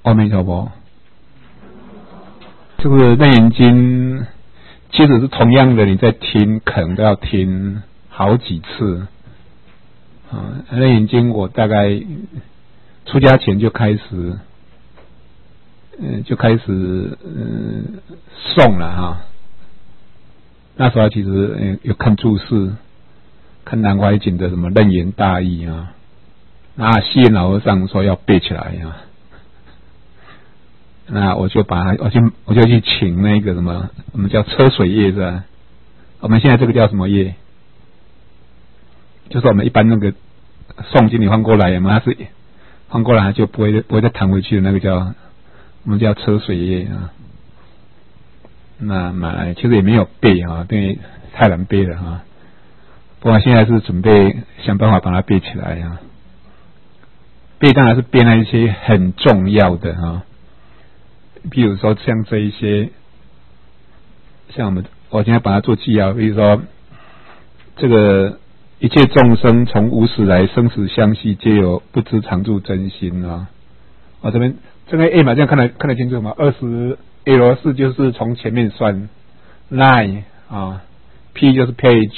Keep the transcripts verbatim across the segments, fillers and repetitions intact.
阿弥陀佛。这个楞严经其实是同样的，你在听可能都要听好几次啊。楞严经我大概出家前就开始，嗯、呃，就开始嗯诵了哈。那时候其实、呃、有看注释，看南怀瑾的什么楞严大义啊，那西岩老和尚说要背起来啊。那我就把它，我就我就去请那个什么，我们叫车水业是吧？我们现在这个叫什么业？就是我们一般那个诵经你翻过来，有没有？它是翻过来它就不会不会再弹回去的那个叫我们叫车水业啊。那买来其实也没有背啊，因为太难背了啊。不过现在是准备想办法把它背起来啊。背当然是背那一些很重要的啊。比如说像这一些，像我们我现在把它做记要，比如说这个一切众生从无始来生死相续，皆有不知常住真心啊。我、哦、这边这个 A 嘛，这样看得看得清楚吗？二十 L 四就是从前面算 line 啊 ，P 就是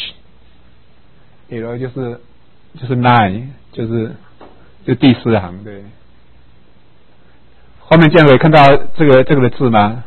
page，L 就是就是 line， 就是就第四行对。后面这样可以看到这个这个的字吗？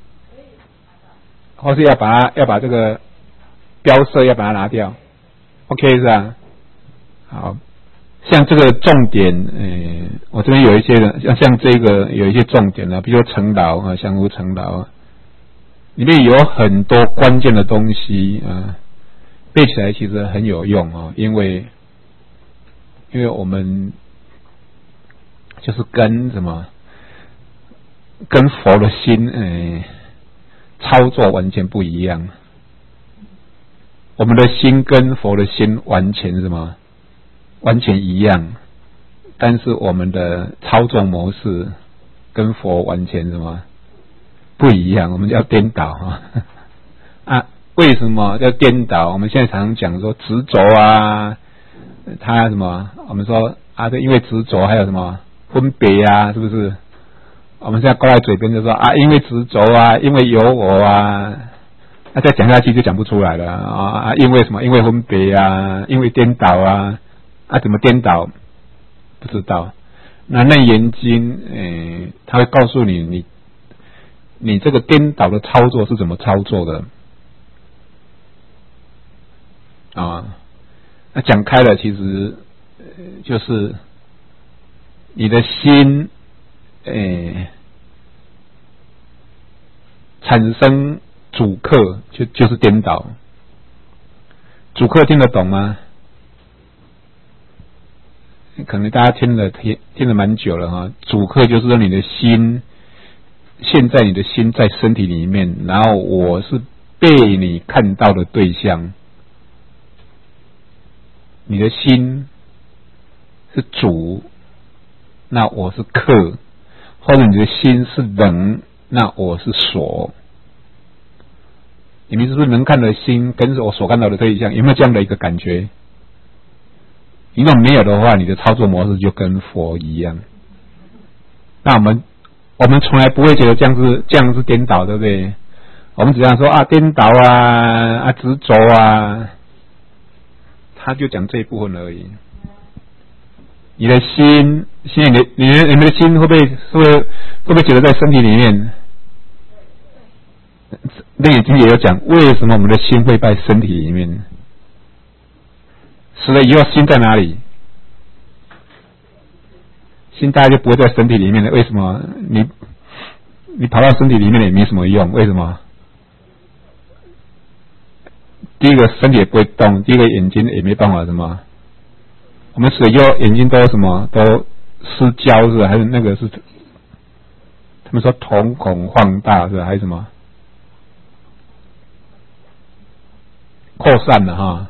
或是要把它要把这个标色要把它拿掉 ，OK 是吧？好，像这个重点，呃，我这边有一些的，像像这个有一些重点啊，比如说成劳啊，相互成劳啊，里面有很多关键的东西啊，背起来其实很有用啊，因为因为我们就是跟什么？跟佛的心，呃，操作完全不一样。我们的心跟佛的心完全是什么？完全一样，但是我们的操作模式跟佛完全什么不一样？我们叫颠倒啊！啊，为什么叫颠倒？我们现在常常讲说执着啊，它什么？我们说啊，这因为执着，还有什么分别啊？是不是？我们现在挂在嘴边就说啊，因为执着啊，因为有我啊，那、啊、再讲下去就讲不出来了啊！因为什么？因为分别啊，因为颠倒啊，啊，怎么颠倒？不知道。那楞严经，诶，他会告诉你，你你这个颠倒的操作是怎么操作的啊？那讲开了，其实就是你的心。诶，产生主客就就是颠倒。主客听得懂吗？可能大家听了听听了蛮久了哈。主客就是说你的心，现在你的心在身体里面，然后我是被你看到的对象。你的心是主，那我是客。或者你的心是能，那我是所。你们是不是能看的心跟我所看到的对象，有没有这样的一个感觉？如果没有的话，你的操作模式就跟佛一样。那我们我们从来不会觉得这样是这样是颠倒，对不对？我们只想说啊，颠倒啊啊执着啊，他就讲这一部分而已。你的心，现在你的你的你们的心会不会会不会会不会觉得在身体里面？那已经也有讲，为什么我们的心会在身体里面？死了以后心在哪里？心大概就不会在身体里面了。为什么？你你跑到身体里面也没什么用。为什么？第一个身体也不会动，第一个眼睛也没办法什么。我们死了以后眼睛都什么都失焦是吧？还是那个是他们说瞳孔放大是吧？还是什么扩散了哈？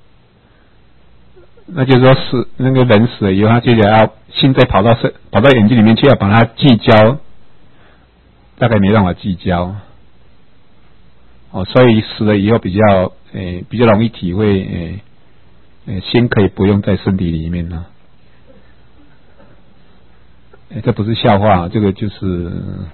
那就是说死那个人死了以后，他接着要心再跑到身跑到眼睛里面去，要把它聚焦，大概没办法聚焦哦，所以死了以后比较诶比较容易体会诶。心可以不用在身体里面了。 欸、这不是笑话，这个就是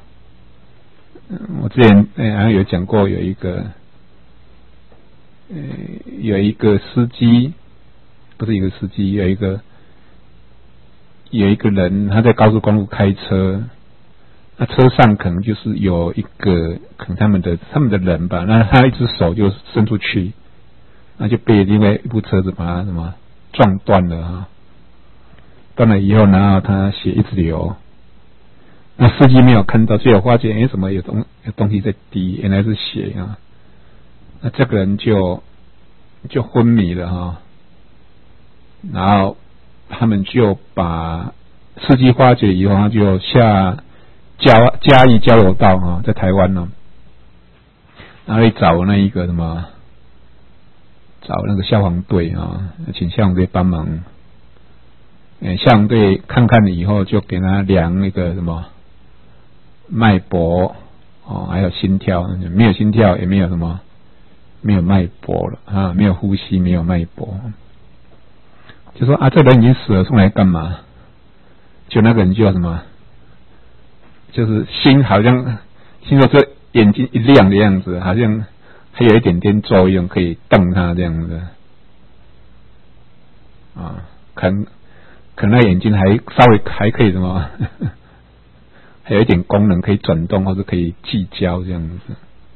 我之前好像、欸、有讲过，有一个呃有一个司机，不是一个司机，有一个有一个人他在高速公路开车，那车上可能就是有一个可能他们的他们的人吧，那他一只手就伸出去，那就被另外一部车子把他什么撞断了啊，断了以后，然后他血一直流，那司机没有看到，最后发现哎，什么有东有东西在滴，原来是血啊，那这个人就就昏迷了哈，然后他们就把司机发觉以后，他就下嘉嘉义交流道啊，在台湾呢，然后去找那一个什么，找那个消防队啊，请消防队帮忙。呃，消防队看看了以后，就给他量那个什么脉搏哦，还有心跳，没有心跳，也没有什么，没有脉搏了啊，没有呼吸，没有脉搏。就说啊，这人已经死了，送来干嘛？就那个人就什么，就是心好像心说这眼睛一亮的样子，好像还有一点点作用，可以瞪他这样子啊，可能可能那眼睛还稍微还可以什么，还有一点功能可以转动或者可以聚焦这样子。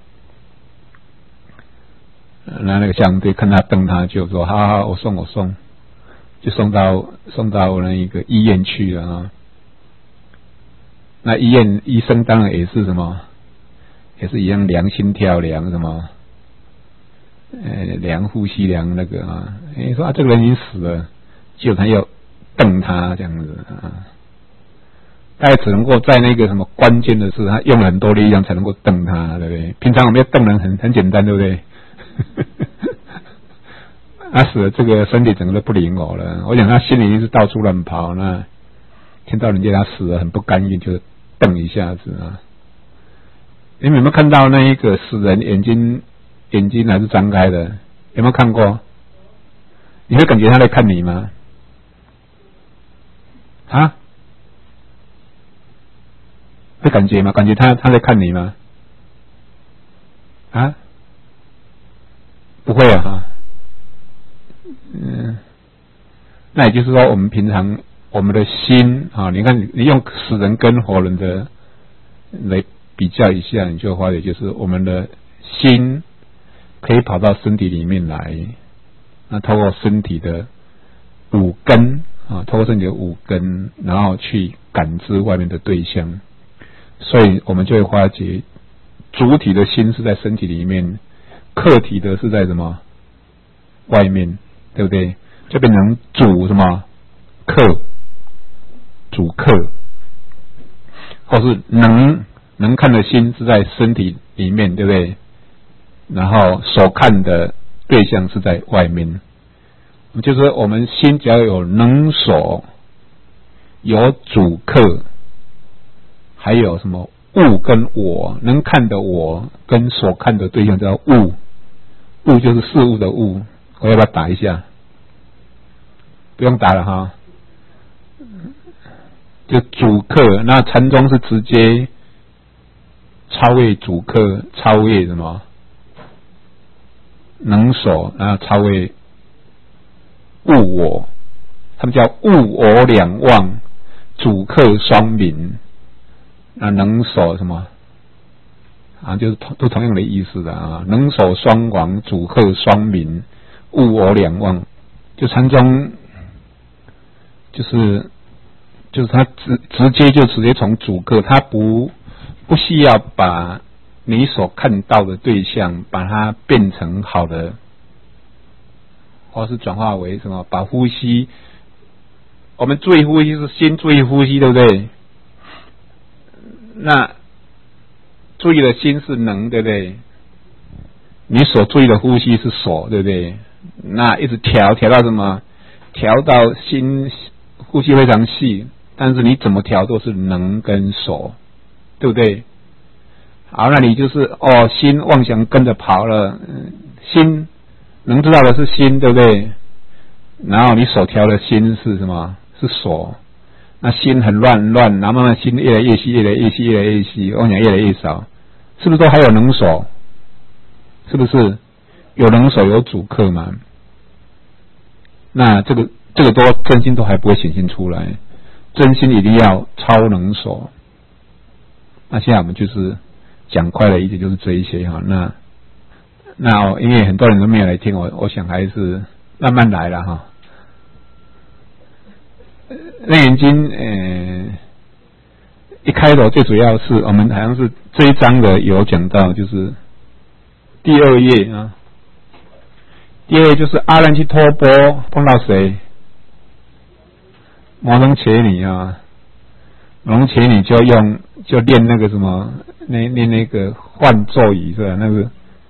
那那个消防队看他瞪他，就说好好，我送我送。就送到送到那一个医院去了啊。那医院医生当然也是什么，也是一样量心跳，量什么，呃，量呼吸，量那个啊。你说啊，这个人已经死了，结果他要瞪他这样子啊。大概只能够在那个什么关键的事，他用了很多力量才能够瞪他，对不对？平常我们要瞪人很很简单，对不对？他死了，这个身体整个都不灵活了。我想他心里是到处乱跑，那听到人家他死了很不甘愿，就瞪一下子啊。你们有没有看到那一个死人眼睛眼睛还是张开的？有没有看过？你会感觉他在看你吗？啊？会感觉吗？感觉他他在看你吗？啊？不会啊哈。嗯，那也就是说，我们平常我们的心啊，你看你用死人跟活人的来比较一下，你就会发现，就是我们的心可以跑到身体里面来，那透过身体的五根啊，透过身体的五根，然后去感知外面的对象，所以我们就会发觉，主体的心是在身体里面，客体的是在什么外面。对不对？就变成主什么客，主客，或是能能看的心是在身体里面，对不对？然后所看的对象是在外面，就是我们心只要有能所，有主客，还有什么物跟我，能看的我跟所看的对象叫物，物就是事物的物。我要不要打一下？不用打了哈。就主客，那禅宗是直接超越主客，超越什么？能所，然后超越物我，他们叫物我两忘，主客双明。那能所什么？啊，就是都同样的意思的啊。能所双亡，主客双明。物我两忘，就禅宗就是就是他直直接就直接从主客，他不不需要把你所看到的对象把它变成好的，或是转化为什么？把呼吸，我们注意呼吸是先注意呼吸，对不对？那注意的心是能，对不对？你所注意的呼吸是所，对不对？那一直调调到什么？调到心呼吸非常细，但是你怎么调都是能跟所，对不对？好，那你就是哦，心妄想跟着跑了，心能知道的是心，对不对？然后你所调的心是什么？是所。 那心很乱很乱，然后慢慢心越来越细，越来越细，越来越细，妄想越来越少，是不是都还有能手？是不是有能手有主客嘛？那这个这个都真心都还不会显现出来，真心一定要超能手。那现在我们就是讲快了一点，就是这一些哈。那那、哦、因为很多人都没有来听我，我想还是慢慢来了哈。楞严经呃一开头最主要是我们好像是这一章的有讲到，就是第二页啊，第二页就是阿难去托钵碰到谁？摩登伽女啊，摩登伽女就用就练那个什么，那练那个幻咒语是吧？那个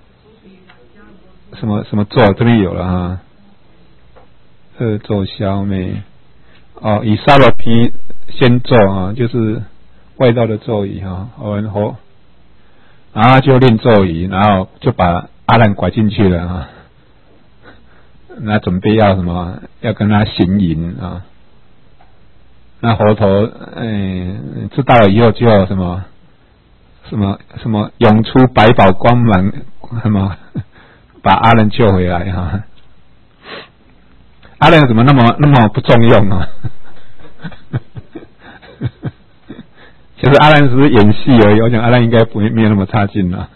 什么什么咒，这边有了啊，恶咒消灭哦，以沙罗毗先咒啊，就是外道的咒语哈，然后然后就练咒语，然后就把阿难拐进去了啊，那准备要什么？要跟他行淫啊。那佛陀，嗯，知道了以后就有什么什么什么涌出百宝光芒，什么把阿难救回来哈、啊。阿难怎么那么那么不中用啊？其实阿难只是演戏而已，我想阿难应该不会没有那么差劲了。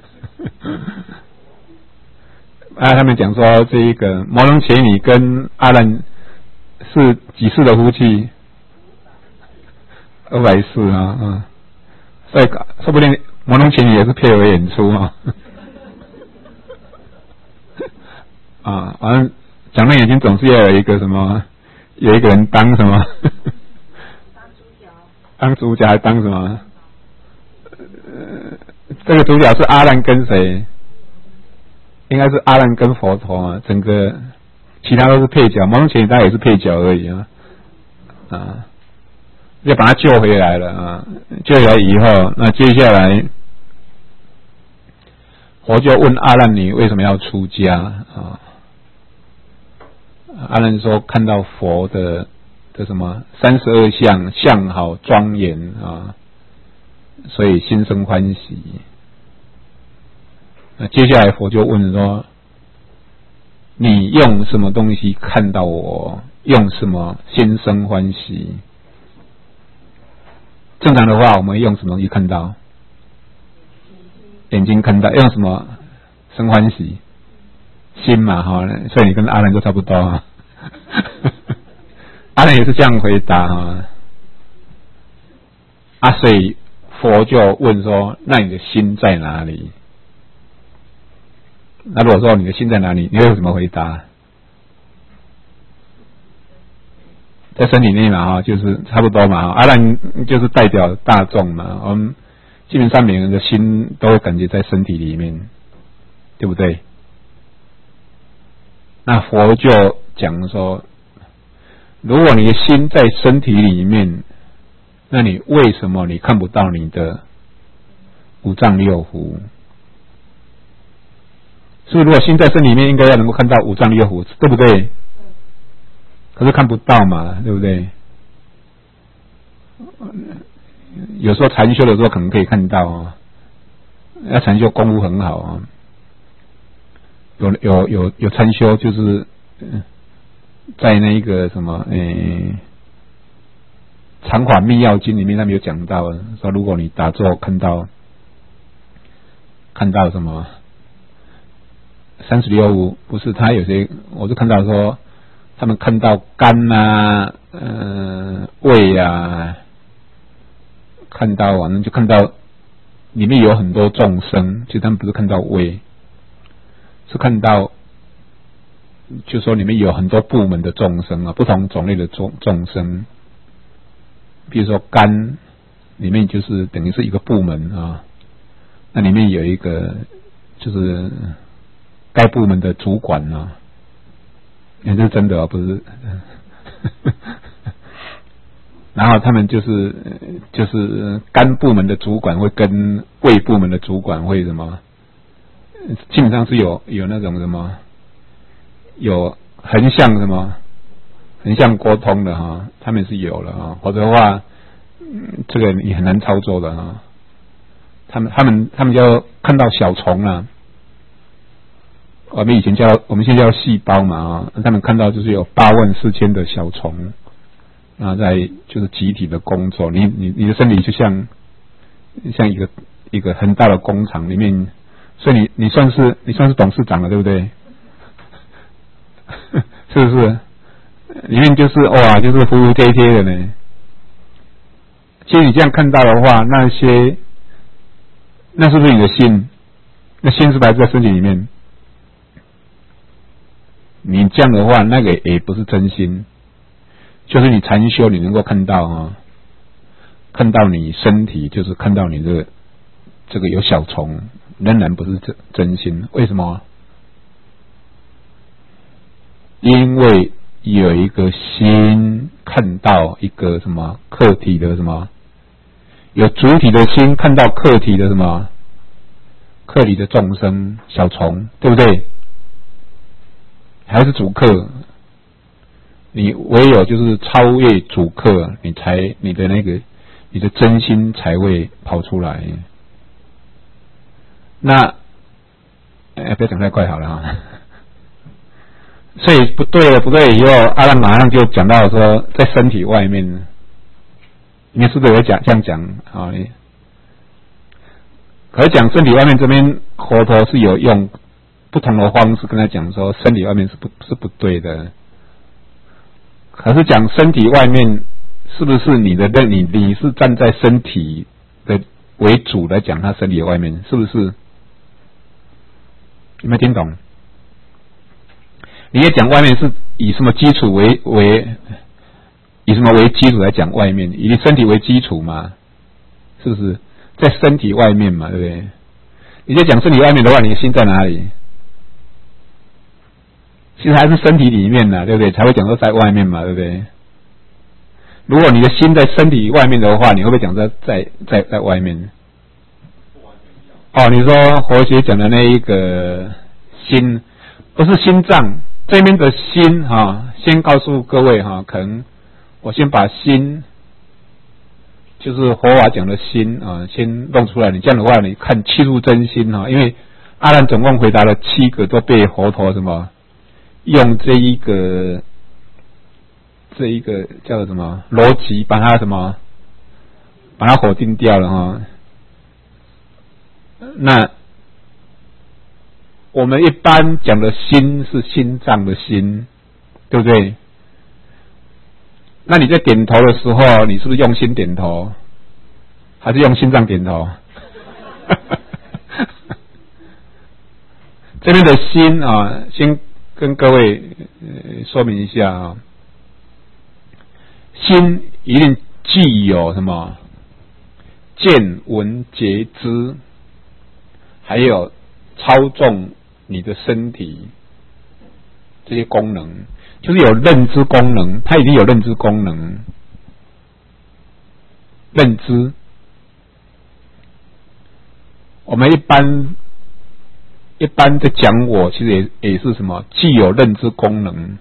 啊，他们讲说这一个摩登伽女跟阿难是几世的夫妻？二百世啊，嗯，所以说不定摩登伽女也是配合演出啊。啊，反正讲楞严经总是要有一个什么，有一个人当什么，当主角，当主角还当什么？呃，这个主角是阿难跟谁？应该是阿难跟佛陀啊，整个其他都是配角，摩登伽女当然也是配角而已啊，啊。就把他救回来了啊！救回来以后，那接下来佛就问阿难：“你为什么要出家？”啊，阿难说：“看到佛的的什么三十二相，相好庄严啊，所以心生欢喜。”那接下来佛就问说：“你用什么东西看到我？用什么心生欢喜？”正常的话，我们用什么东西看到？眼睛看到，用什么生欢喜？心嘛，哈，所以你跟阿难就差不多啊。阿难也是这样回答啊。啊，所以佛就问说：“那你的心在哪里？”那如果说你的心在哪里，你会怎么回答？在身体内嘛，哈，就是差不多嘛。阿难就是代表大众嘛，我们基本上每个人的心都会感觉在身体里面，对不对？那佛就讲说，如果你的心在身体里面，那你为什么你看不到你的五脏六腑？所以如果心在身体里面，应该要能够看到五脏六腑，对不对？可是看不到嘛，对不对？有时候禅修的时候可能可以看到啊，要禅修功夫很好啊。有有有有禅修就是在那一个什么诶《长法密要经》里面，他们有讲到说，如果你打坐看到看到什么三十六五，不是他有些我是看到说。他们看到肝啊、呃、胃啊，看到反正就看到里面有很多众生，其实他们不是看到胃，是看到就说里面有很多部门的众生啊，不同种类的众众生。比如说肝里面就是等于是一个部门啊，那里面有一个就是该部门的主管啊。也是真的哦，不是。然后他们就是就是肝部门的主管会跟胃部门的主管会什么，基本上是有有那种什么有横向什么横向沟通的哈，他们是有了啊，否则的话，嗯，这个也很难操作的啊。他们他们他们叫看到小虫啊，我们以前叫我们现在叫细胞嘛啊，他们看到就是有八万四千的小虫啊，在就是集体的工作，你你你的身体就像像一个一个很大的工厂里面，所以你你算是你算是董事长了，对不对？是不是？里面就是哇，就是服服帖帖的呢。其实你这样看到的话，那些那是不是你的心？那心是不是还在身体里面？你这样的话，那个也不是真心，就是你禅修，你能够看到啊，看到你身体，就是看到你这个这个有小虫，仍然不是真真心。为什么？因为有一个心看到一个什么客体的什么，有主体的心看到客体的什么，客体的众生小虫，对不对？还是主客，你唯有就是超越主客，你才你的那个你的真心才会跑出来。那哎，不要讲太快好了哈。所以不对了，不对了以后，阿兰马上就讲到说，在身体外面，你是不是有讲这样讲啊？可是讲身体外面这边，佛陀是有用不同的方式跟他讲说，身体外面是不是不对的。可是讲身体外面，是不是你的你你是站在身体的为主来讲他身体外面，是不是？有没有听懂？你也讲外面是以什么基础为为以什么为基础来讲外面？以身体为基础嘛，是不是？在身体外面嘛，对不对？你在讲身体外面的话，你的心在哪里？其实还是身体里面呢，对不对？才会讲说在外面嘛，对不对？如果你的心在身体外面的话，你会不会讲在在在在外面？哦，你说活学讲的那一个心，不是心脏。这边的心哈、啊，先告诉各位哈、啊，可能我先把心，就是佛法讲的心啊，先弄出来。你这样的话，你看契入真心哈、啊，因为阿难总共回答了七个，都被佛陀什么用这一个这一个叫做什么逻辑把它什么把它否定掉了哈、啊。那我们一般讲的心是心脏的心，对不对？那你在点头的时候，你是不是用心点头，还是用心脏点头？这边的心啊，先跟各位、呃、说明一下啊，心一定具有什么见闻觉知，还有操纵你的身体这些功能，就是有认知功能，它已经有认知功能。认知，我们一般一般在讲我，其实也也是什么，既有认知功能，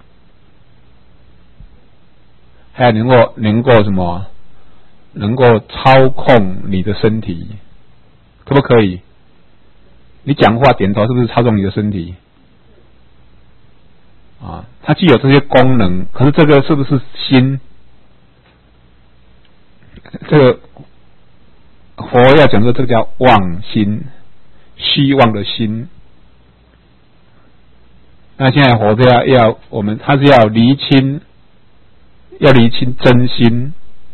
还有能够能够什么，能够操控你的身体，可不可以？你讲话点头是不是操纵你的身体？啊，它既有这些功能，可是这个是不是心？这个佛要讲说，这个叫妄心，希望的心。那现在佛要要我们，他是要厘清，要厘清真心。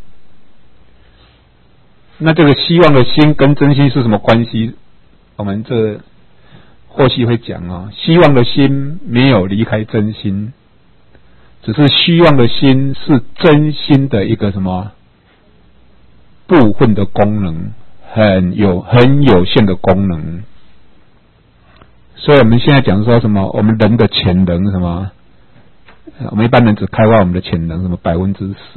那这个希望的心跟真心是什么关系？我们这后续会讲啊，希望的心没有离开真心，只是希望的心是真心的一个什么部分的功能，很有很有限的功能。所以我们现在讲说什么，我们人的潜能什么，我们一般人只开发我们的潜能什么百分之十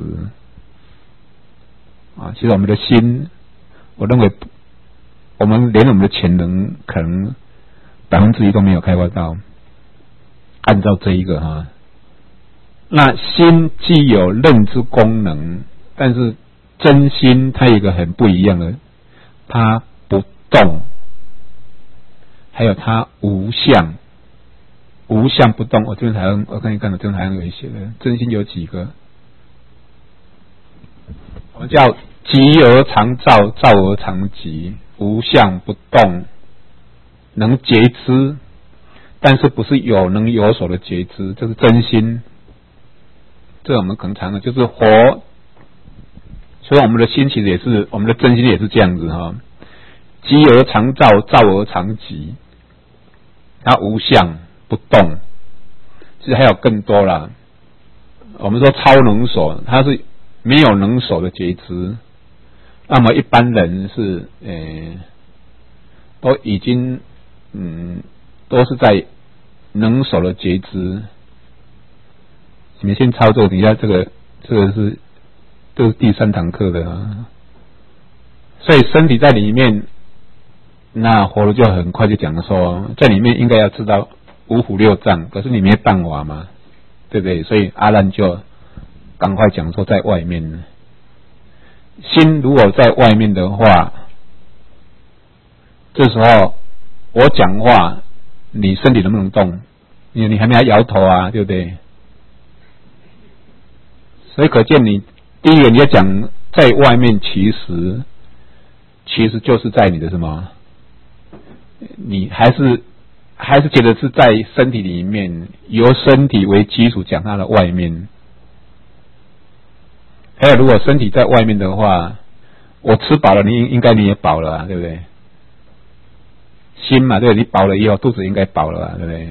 啊，其实我们的心，我认为我们连我们的潜能可能百分之一都没有开发到。按照这一个哈， 那心既有认知功能，但是真心它有一个很不一样的，它不动，还有它无相，无相不动。我这边好像我看一看，这边好像有一些的真心有几个，我们叫寂而常照，照而常寂，无相不动，能觉知，但是不是有能有所的觉知，这是真心。这我们可能常常就是活，所以我们的心其实也是，我们的真心也是这样子哈。寂而常照，照而常寂，它无相不动。其实还有更多啦。我们说超能手，它是没有能手的觉知。那么一般人是呃，都已经嗯，都是在能手的觉知。你们先操作，等一下这个这个是这是第三堂课的啊。所以身体在里面，那活了就很快就讲了说，在里面应该要知道五腑六脏，可是你没办法嘛，对不对？所以阿难就赶快讲说在外面。心如果在外面的话，这时候我讲话，你身体能不能动？因为你还没还摇头啊，对不对？所以可见你第一个你要讲在外面，其实其实就是在你的什么？你还是还是觉得是在身体里面，由身体为基础讲它的外面。还有如果身体在外面的话，我吃饱了，你应该你也饱了啊，对不对？心嘛，对，你饱了以后肚子应该饱了啊，对不对？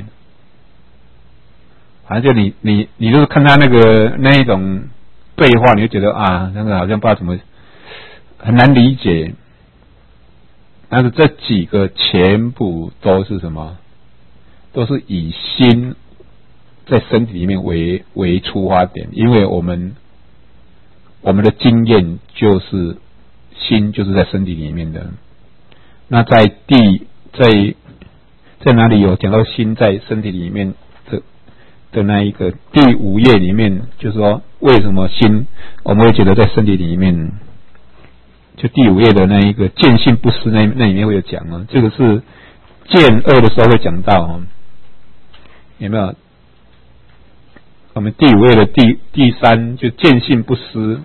反正就你你你就是看他那个那一种对话，你就觉得啊，那个好像不知道怎么很难理解。但是这几个全部都是什么？都是以心在身体里面为为出发点，因为我们我们的经验就是心就是在身体里面的。那在第在在哪里有讲到心在身体里面的的那一个第五页里面，就是说为什么心我们会觉得在身体里面。就第五页的那一个见性不思，那那里面会有讲啊，这个是见二的时候会讲到啊，有没有？我们第五页的第第三就见性不思，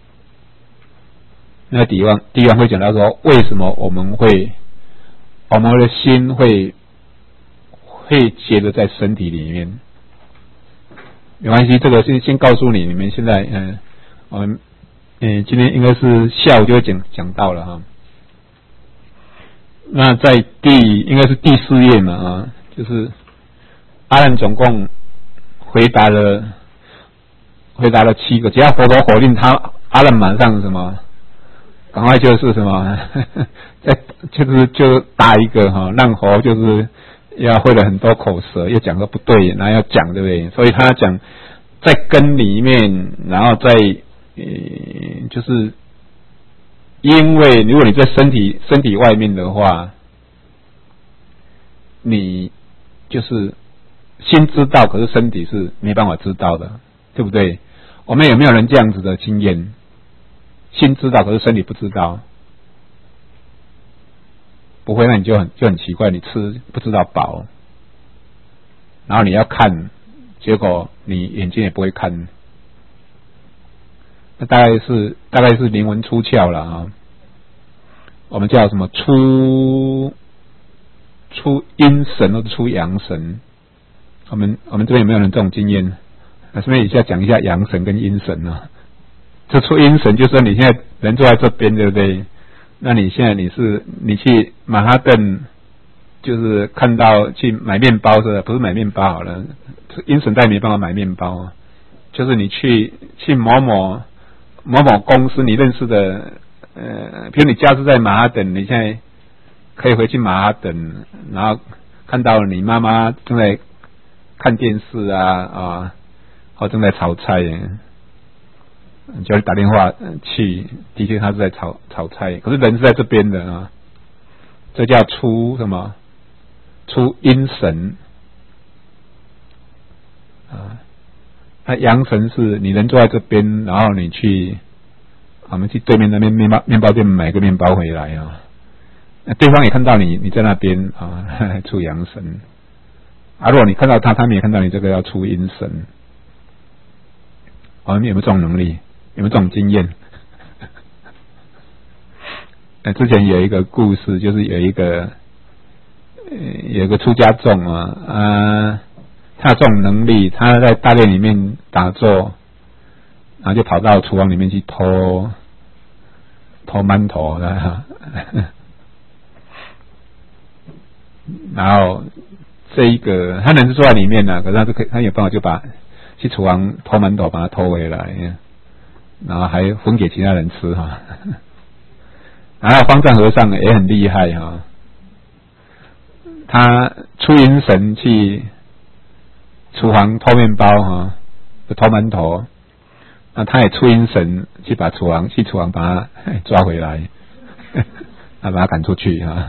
那个地方地方会讲到说，为什么我们会我们的心会会觉得在身体里面？没关系，这个先先告诉你，你们现在嗯，我们。嗯，今天应该是下午就会讲讲到了哈。那在第应该是第四页嘛啊，就是阿难总共回答了回答了七个，只要佛陀否定他，阿难马上什么，赶快就是什么，再就是就打一个哈，让佛就是要会了很多口舌，又讲个不对，然后要讲对不对？所以他讲在根里面，然后在。呃，就是因为如果你在身体身体外面的话，你就是心知道，可是身体是没办法知道的，对不对？我们有没有人这样子的经验？心知道，可是身体不知道，不会，那你就很就很奇怪，你吃不知道饱，然后你要看，结果你眼睛也不会看。那大概是大概是灵魂出窍了啊，我们叫什么出出阴神或者出阳神？我们我们这边有没有人这种经验？那顺便一下讲一下阳神跟阴神啊。这出阴神就是说你现在人坐在这边，对不对？那你现在你是你去曼哈顿，就是看到去买面包是吧？不是买面包好了，阴神再没办法买面包啊，就是你去去某某。某某公司你认识的，呃，比如你家是在马哈顿，你现在可以回去马哈顿，然后看到你妈妈正在看电视啊啊，或正在炒菜，你就打电话去，的确他是在炒炒菜，可是人是在这边的啊，这叫出什么？出阴神啊。 啊，阳神是你人坐在这边，然后你去，我们去对面那边面包面包店买个面包回来啊，对方也看到你，你在那边啊，出阳神。啊，如果你看到他，他们也看到你，这个要出阴神。哦，你有没有这种能力？有没有这种经验？呃，之前有一个故事，就是有一个，呃，有一个出家众啊，啊。他有这种能力，他在大殿里面打坐，然后就跑到厨房里面去偷偷馒头的，然后这一个他人是坐在里面的，可是他是可以，他有办法就把去厨房偷馒头把它偷回来，然后还分给其他人吃哈。然后方丈和尚也很厉害哈，他出阴神去厨房偷面包哈，偷馒头，那他也出阴神去把厨房去厨房把他抓回来，他把他赶出去哈，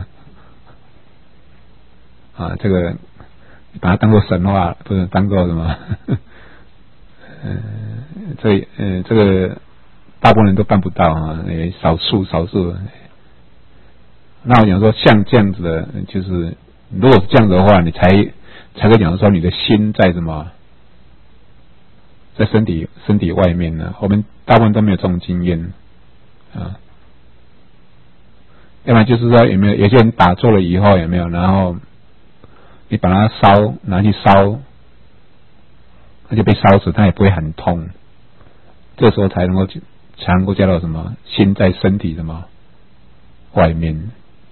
啊，这个把他当做神话，不是当做什么？嗯，这呃这个大部分人都办不到啊，少数少数。那我讲说，像这样子的，就是如果是这样子的话，你才。才可以讲说你的心在什么，在身体身体外面呢？我们大部分都没有这种经验啊。要不然就是说有没有有些人打坐了以后有没有，然后你把它烧拿去烧，它就被烧死，它也不会很痛。这时候才能够才能够叫到什么心在身体什么外面。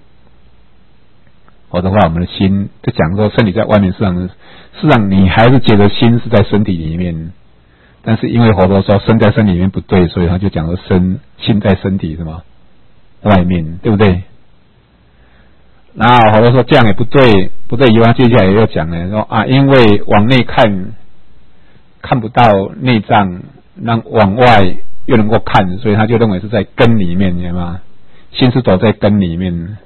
否则的话，我们的心就讲说身体在外面，实际上实际上你还是觉得心是在身体里面，但是因为佛陀说身在身体里面不对，所以他就讲说身心在身体什么外面，对不对？然后佛陀说这样也不对，不对以后他接下来也要讲呢，说啊，因为往内看看不到内脏，让往外又能够看，所以他就认为是在根里面，知道吗？心是躲在根里面。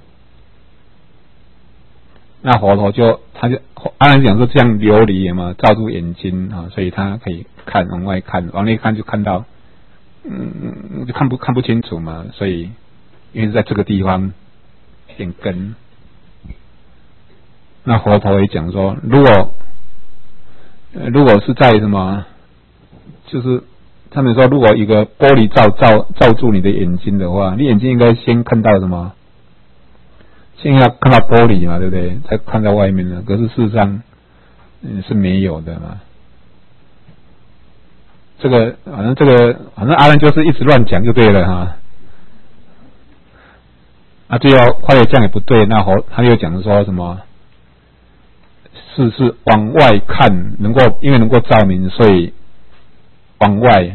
那佛陀就他就按然讲说这样琉璃嘛，照住眼睛啊，所以他可以看往外看，往内看就看到，嗯，就看不看不清楚嘛，所以因为是在这个地方点根。那佛陀也讲说，如果、呃、如果是在什么，就是他们说，如果一个玻璃罩罩罩住你的眼睛的话，你眼睛应该先看到什么？先要看到玻璃嘛，对不对？才看到外面呢。可是事实上，嗯，是没有的嘛。这个反正这个反正阿难就是一直乱讲就对了哈。啊，最后后来这样也不对，那后他又讲说什么？是是往外看，能够因为能够照明，所以往外，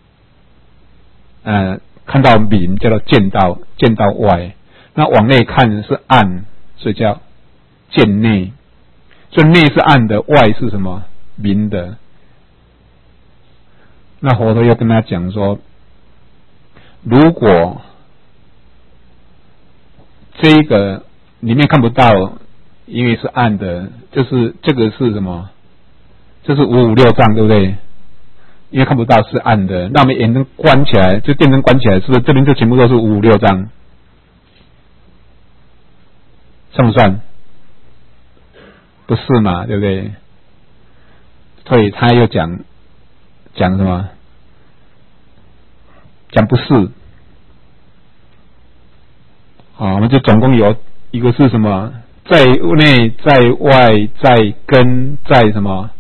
呃，看到明叫做见到见到外。那往内看是暗，所以叫见内。所以内是暗的，外是什么？明的。那佛陀又跟他讲说，如果这个里面看不到，因为是暗的，就是这个是什么？这是五五六障，对不对？因为看不到是暗的，那我们眼灯关起来，就电灯关起来，是不是这边就全部都是五五六障？算不算？不是嘛，对不对？所以他又讲讲什么？讲不是。啊，我们就总共有一个是什么？在内，在外，在根，在什么？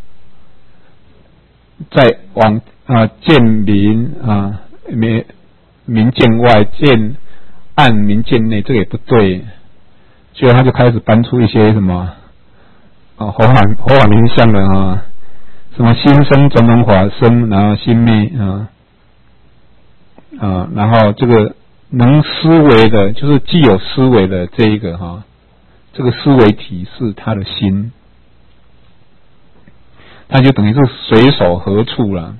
在往啊见明啊明明见外，见暗明见内，这个也不对。所以他就开始搬出一些什么啊佛法佛法名相的啊，什么心生种种法生，然后心灭啊啊，然后这个能思维的，就是既有思维的这一个哈、啊，这个思维体是他的心，他就等于是随手何处了。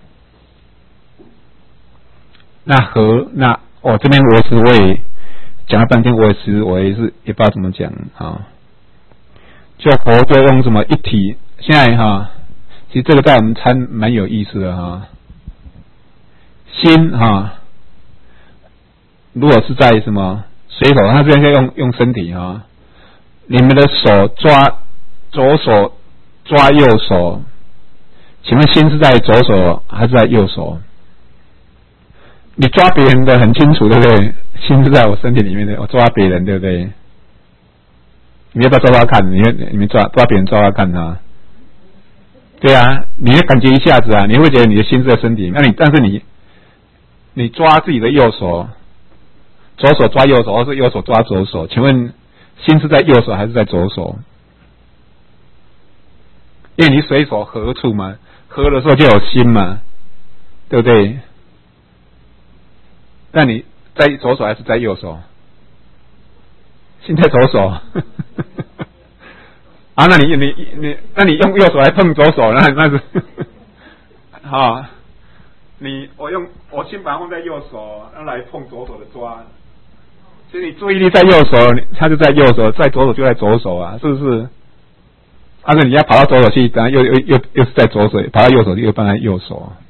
那何那哦这边我是我也。讲了半天，我也是，我也是也不知道怎么讲啊。就佛就用什么一体，现在哈， 其实这个在我们参蛮有意思的哈。心哈，如果是在什么水手，他这边用用身体哈，你们的手抓左手抓右手，请问心是在左手还是在右手？你抓别人的很清楚，对不对？心是在我身体里面的，我抓别人，对不对？你要不要抓抓看？你你们抓抓别人抓抓看啊？对啊，你要感觉一下子啊，你会觉得你的心是在身体，那你但是你你抓自己的右手，左手抓右手，或是右手抓左手，请问心是在右手还是在左手？因为你随手合处嘛，合的时候就有心嘛，对不对？那你在左手还是在右手？心在左手。啊，那你你你，那你用右手来碰左手，那那是，好，你我用我心把它放在右手，那来碰左手的抓。所以你注意力在右手，它就在右手，在左手就在左手啊，是不是？但是你要跑到左手去，等下又又又又是在左手，跑到右手又放在右手啊。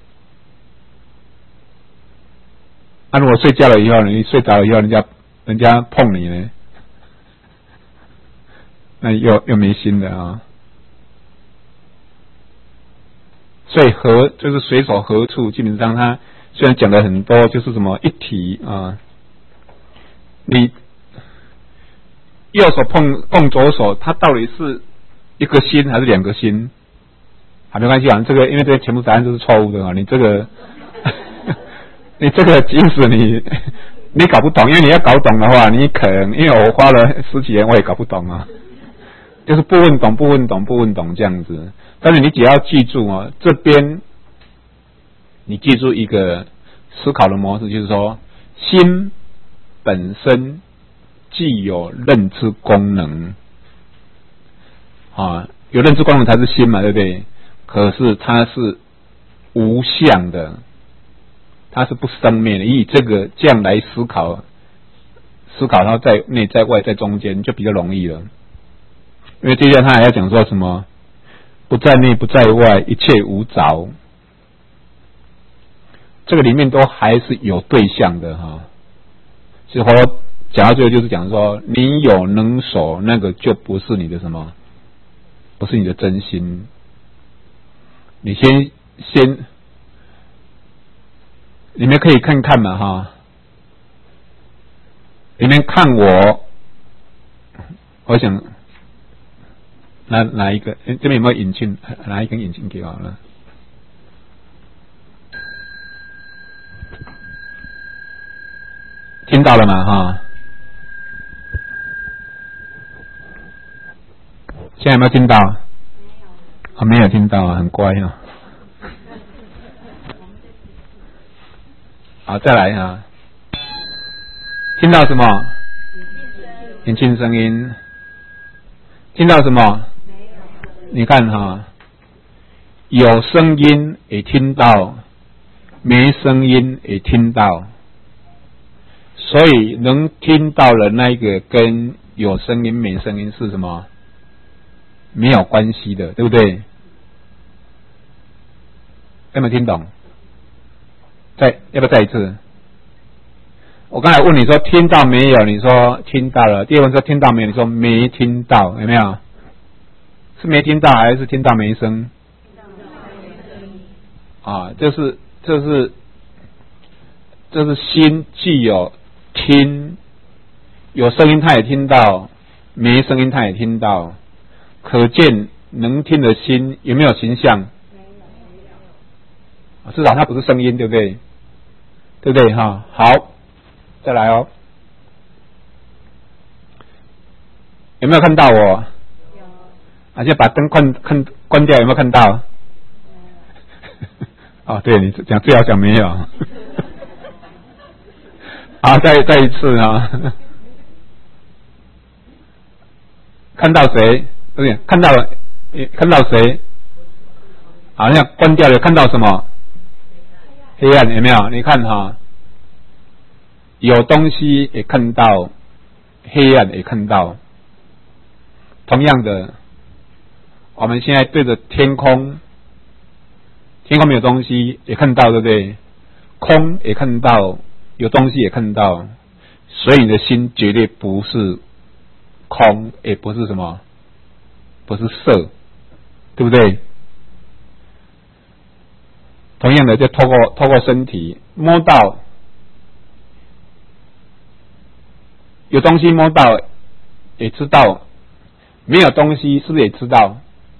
那、啊、如果睡觉了以后，你睡着了以后，人家人家碰你呢，那又又没心了啊。所以合就是随手合处，基本上它虽然讲了很多，就是什么一体啊，你右手碰碰左手，它到底是一个心还是两个心？好，没关系啊，这个因为这个全部答案都是错误的啊，你这个。你这个即使你你搞不懂，因为你要搞懂的话，你可能因为我花了十几年我也搞不懂啊，就是不问懂不问懂不问懂这样子。但是你只要记住哦，这边你记住一个思考的模式，就是说心本身既有认知功能啊，有认知功能才是心嘛，对不对？可是它是无相的。它是不生灭的，以这个这样来思考，思考它在内在外在中间就比较容易了。因为接下来他还要讲说什么，不在内不在外，一切无着，这个里面都还是有对象的哈。所以我讲到最后就是讲说，你有能手，那个就不是你的什么，不是你的真心。你先先。你们可以看看嘛哈，你们看我，我想拿拿一个，这边有没有引镜？拿一根引镜给我了。听到了吗哈？现在有没有听到？没有。啊，没有听到啊，很乖啊。好，再来啊！听到什么？引进声音。听到什么？你看哈，有声音也听到，没声音也听到，所以能听到的那一个跟有声音没声音是什么？没有关系的，对不对？有没有听懂？再要不要再一次？我刚才问你说听到没有？你说听到了。第二问说听到没有？你说没听到，有没有？是没听到还是听到没声？啊，就是就是就是心既有听，有声音他也听到，没声音他也听到，可见能听的心有没有形象？至少它不是声音，对不对？对不对哈？好，再来哦。有没有看到我？有。而且把灯关关关掉，有没有看到？哦，对，你讲最好讲没有。好，再再一次啊。看到谁？不是看到了？看到谁？好，那关掉了，看到什么？黑暗有没有？你看哈，有东西也看到，黑暗也看到。同样的，我们现在对着天空， 天空没有东西也看到，对不对？空也看到，有东西也看到，所以你的心绝对不是空，也不是什么，不是色，对不对？同样的，就透过透过身体摸到，有东西摸到也知道，没有东西是不是也知道？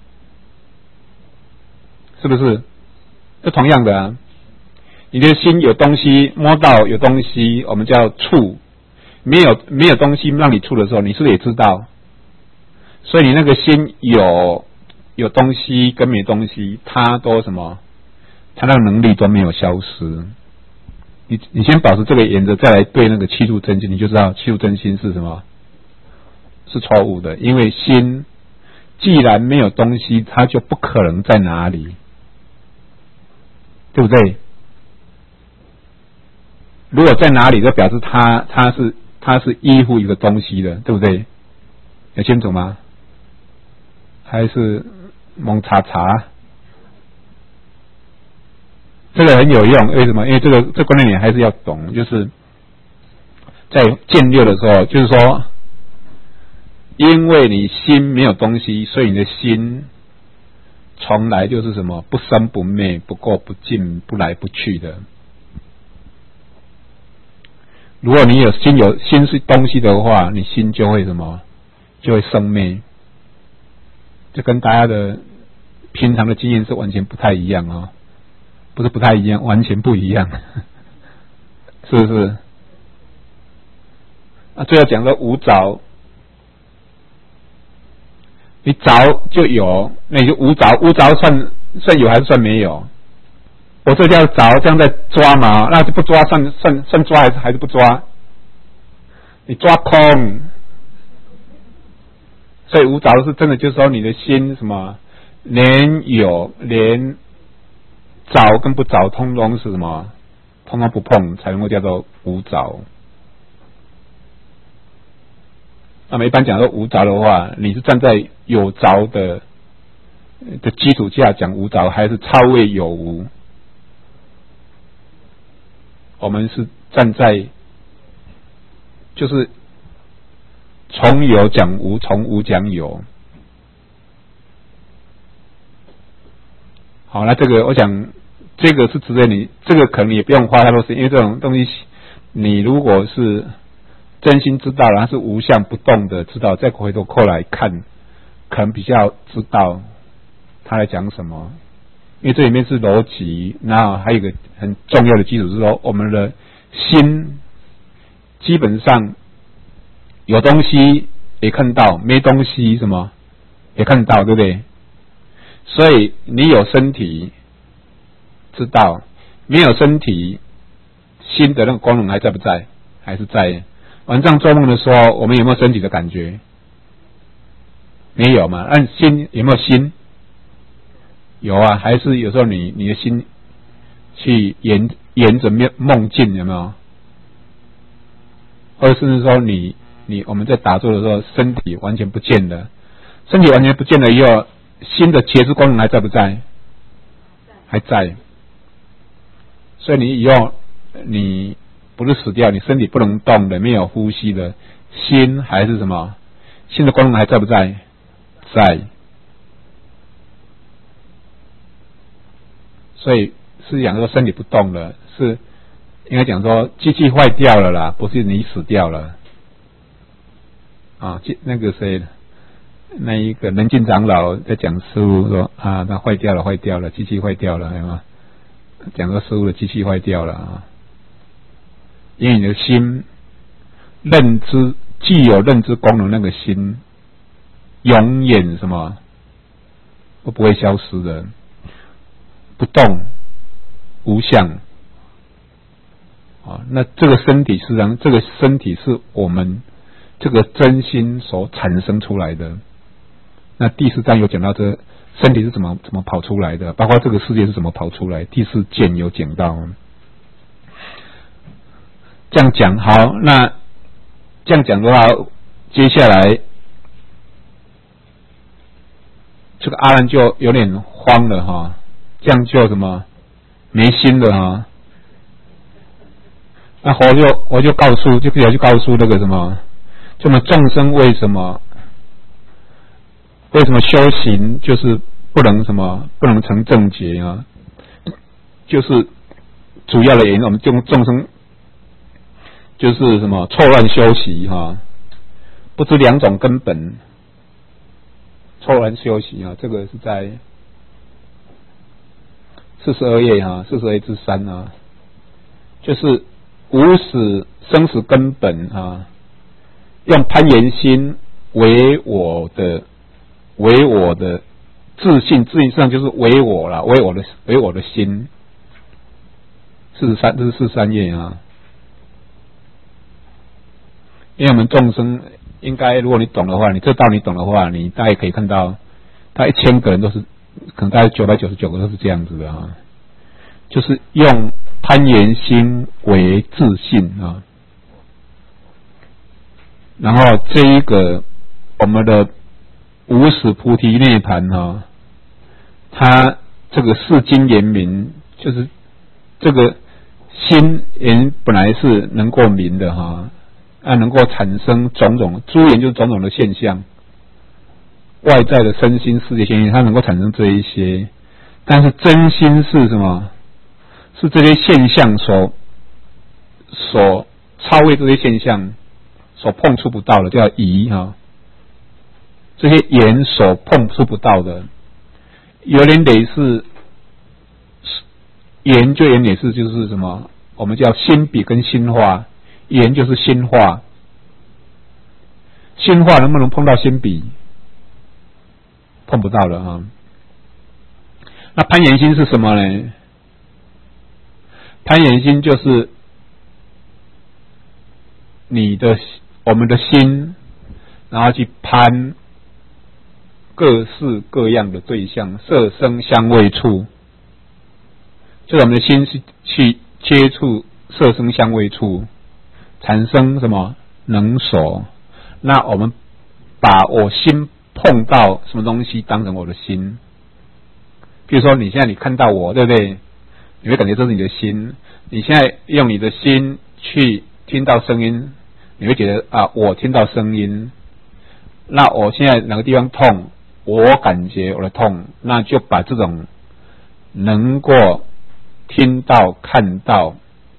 是不是？是同样的啊。你的心有东西摸到，有东西我们叫触，没有没有东西让你触的时候，你是不是也知道？所以你那个心有有东西跟没东西，它都什么？它那个能力都没有消失。你你先保持这个原则，再来对那个七度真心，你就知道七度真心是什么？是错误的，因为心既然没有东西，它就不可能在哪里，对不对？如果在哪里，就表示它它是它是依附一个东西的，对不对？有清楚吗？还是蒙查查？这个很有用，为什么？因为这个这观念你还是要懂，就是在见六的时候，就是说，因为你心没有东西，所以你的心从来就是什么不生不灭、不垢不净、不来不去的。如果你有心有心是东西的话，你心就会什么？就会生灭。这跟大家的平常的经验是完全不太一样哦，不是不太一样，完全不一样，是不是？啊，最后讲到无着，你着就有，那你就无着，无着算算有还是算没有？我这叫着，这样在抓嘛，那就不抓，算算算抓还是还是不抓？你抓空，所以无着是真的，就是说你的心什么，连有连着跟不着，通通是什么？通通不碰，才能够叫做无着。那么一般讲说无着的话，你是站在有着的的基础下讲无着，还是超越有无？我们是站在就是从有讲无，从无讲有。好，那这个我想这个是值得你，这个可能也不用花太多时间，因为这种东西你如果是真心知道，然后是无相不动的知道，再回头过来看，可能比较知道他在讲什么。因为这里面是逻辑，那还有一个很重要的基础是说，我们的心基本上有东西也看到，没东西什么也看到，对不对？所以你有身体知道，没有身体，心的那个功能还在不在？还是在。晚上做梦的时候，我们有没有身体的感觉？没有嘛？按心有没有心？有啊，还是有时候你你的心去沿沿着梦境，有没有？或者甚至说你你我们在打坐的时候，身体完全不见了，身体完全不见了以后，心的觉知功能还在不在？还在。所以你以后你不是死掉，你身体不能动的，没有呼吸的，心还是什么？心的功能还在不在？在。所以是讲说身体不动了，是应该讲说机器坏掉了啦，不是你死掉了啊。那个谁，那一个仁静长老在讲师父说啊，他坏掉了，坏掉了，机器坏掉了，有吗？讲说师父的机器坏掉了啊，因为你的心认知既有认知功能，那个心永远什么都不会消失的。不动无相啊，那这个身体实际上，这个身体是我们这个真心所产生出来的。那第四章有讲到这身体是怎么怎么跑出来的，包括这个世界是怎么跑出来，第四件有讲到。这样讲好，那这样讲的话，接下来这个阿难就有点慌了哈。 这样就什么没心了啊。那佛就我就告诉，就比较去告诉那个什么，就我们众生为什么为什么修行就是不能什么不能成正觉啊？就是主要的原因，我们众众生就是什么错乱修习哈、啊，不知两种根本，错乱修习啊，这个是在四十二页哈，四十二页之三啊，就是无始生死根本啊，用攀缘心为我的为我的自信，自信上就是为我啦，为我的为我的心。四十三，这是四十三页啊。因为我们众生应该，如果你懂的话，你这道你懂的话，你大概可以看到，他一千个人都是，可能大概九百九十九个都是这样子的啊，就是用攀缘心为自信啊。然后这一个我们的无始菩提涅盘啊，它这个世经言明，就是这个心言本来是能够明的哈，啊，能够产生种种诸言，就是种种的现象，外在的身心世界现象，它能够产生这一些，但是真心是什么？是这些现象所所超越这些现象所碰触不到的，叫疑哈。这些言所碰触不到的，有点类似言，就有点类似就是什么？我们叫心比跟心化，言就是心化，心化能不能碰到心比？碰不到了啊。那攀缘心是什么呢？攀缘心就是你的我们的心，然后去攀各式各样的对象，色声香味触，就是我们的心是去接触色声香味触，产生什么能所？那我们把我心碰到什么东西当成我的心？比如说你现在你看到我，对不对？你会感觉这是你的心。你现在用你的心去听到声音，你会觉得啊，我听到声音。那我现在哪个地方痛，我感觉我的痛，那就把这种能够听到、看到，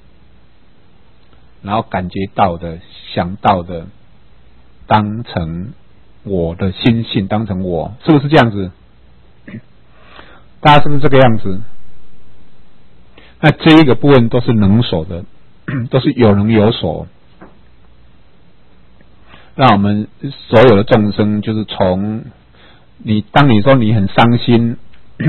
然后感觉到的、想到的，当成我的心性，当成我，是不是这样子？大家是不是这个样子？那这一个部分都是能所的，都是有能有所。让我们所有的众生，就是从你，当你说你很伤心，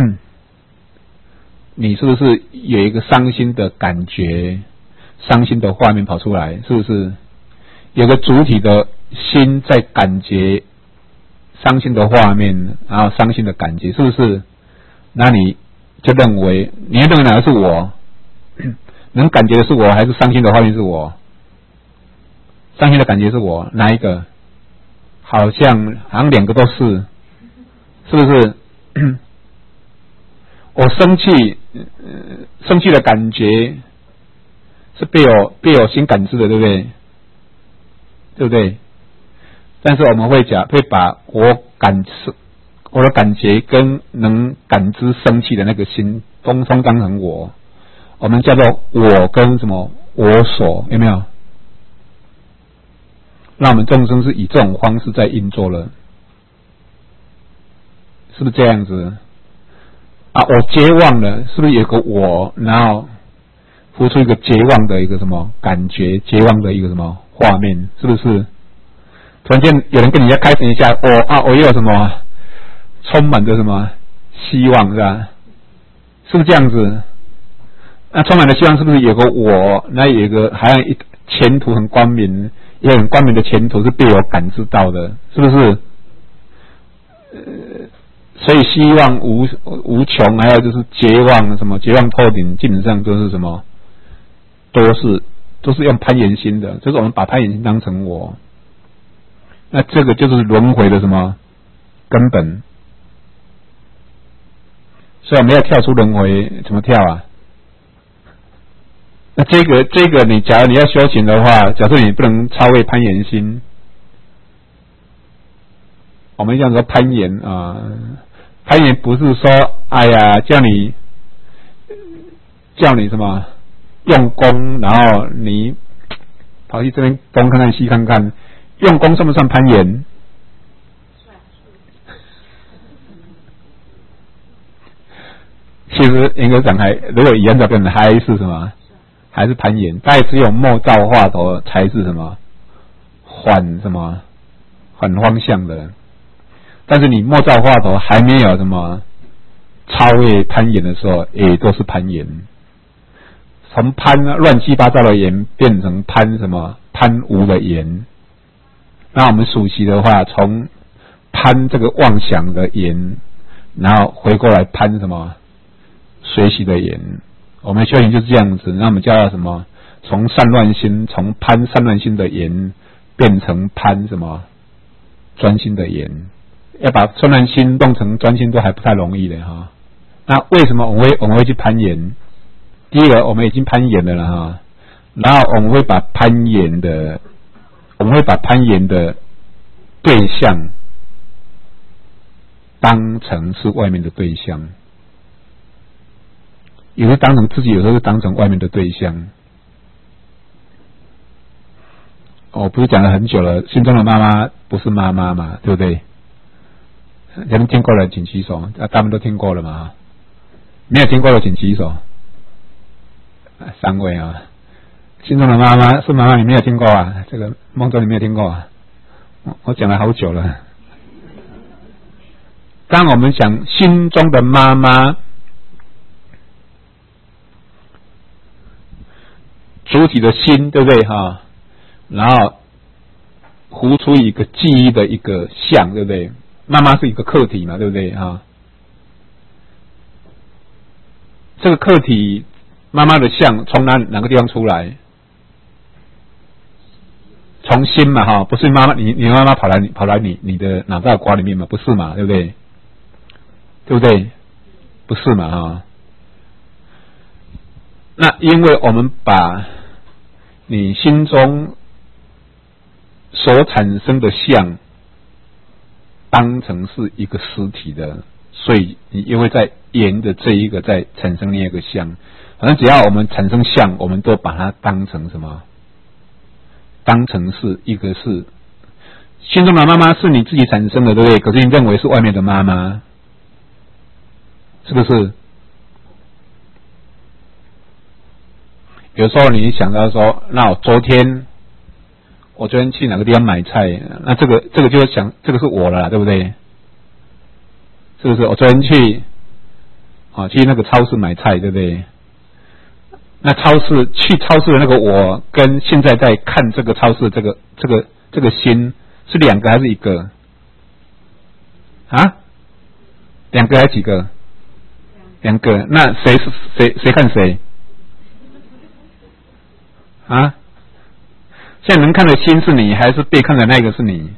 你是不是有一个伤心的感觉，伤心的画面跑出来？是不是有个主体的心在感觉伤心的画面，然后伤心的感觉，是不是？那你就认为，你认为哪个是我？能感觉的是我，还是伤心的画面是我？伤心的感觉是我，哪一个？好像好像两个都是，是不是？我生气，呃，生气的感觉是被我被我心感知的，对不对？对不对？但是我们会讲，会把我感知。我的感觉跟能感知生气的那个心，通通当成我，我们叫做我跟什么我所，有没有？那我们众生是以这种方式在运作了，是不是这样子？啊，我绝望了，是不是有个我，然后浮出一个绝望的一个什么感觉，绝望的一个什么画面，是不是？突然间有人跟你要开始一下，我啊，我又有什么？充满着什么希望，是吧？是不是这样子？那充满了希望，是不是有个我？那有一个好像一前途很光明，也很光明的前途是被我感知到的，是不是？呃，所以希望无无穷，还有就是绝望，什么绝望透顶，基本上都是什么？都是都是用攀缘心的，就是我们把攀缘心当成我。那这个就是轮回的什么根本？ 所以我们要跳出轮回，怎么跳啊？那这个这个你假如你要修行的话，假设你不能超越攀岩心，我们讲说攀岩啊，攀岩不是说哎呀叫你叫你什么用功，然后你跑去这边东看看西看看，用功算不算攀岩？其实严格讲还，如果以按照标准还是什么？还是攀岩，大概只有莫造化头才是什么反什么反方向的，但是你莫造化头还没有什么超越攀岩的时候，也都是攀岩。从攀乱七八糟的岩变成攀什么攀无的岩。那我们属习的话，从攀这个妄想的岩，然后回过来攀什么随喜的岩。我们修行就是这样子，那我们叫它什么？从散乱心，从攀散乱心的岩，变成攀什么专心的岩。要把散乱心弄成专心都还不太容易的哈。那为什么我们会我们会去攀岩？第一个，我们已经攀岩了了哈，然后我们会把攀岩的，我们会把攀岩的对象当成是外面的对象。有时候当成自己，有时候是当成外面的对象。我、哦、不是讲了很久了，心中的妈妈不是妈妈嘛，对不对？你们听过了请举手，啊，他们都听过了嘛？没有听过的请举手。三位啊，心中的妈妈是妈妈，你没有听过啊？这个梦中你没有听过啊？我我讲了好久了。当我们讲心中的妈妈，主体的心，对不对哈？然后糊出一个记忆的一个像，对不对？妈妈是一个客体嘛，对不对哈？这个客体妈妈的像从哪哪个地方出来？从心嘛哈，不是妈妈，你你妈妈跑来跑来你你的脑袋瓜里面嘛，不是嘛，对不对？对不对？不是嘛哈？那因为我们把你心中所产生的相当成是一个实体的，所以你因为在沿着这一个在产生另一个相，反正只要我们产生相，我们都把它当成什么？当成是一个是心中的妈妈是你自己产生的，对不对？可是你认为是外面的妈妈，是不是？有时候你想到说，那我昨天我昨天去哪个地方买菜，那这个这个就想这个是我了啦，对不对？是不是？我昨天去啊去那个超市买菜，对不对？那超市去超市的那个我跟现在在看这个超市这个这个这个心是两个还是一个？啊？两个还是几个？两个。那谁是谁谁看谁？啊？现在能看的心是你，还是被看的那个是你？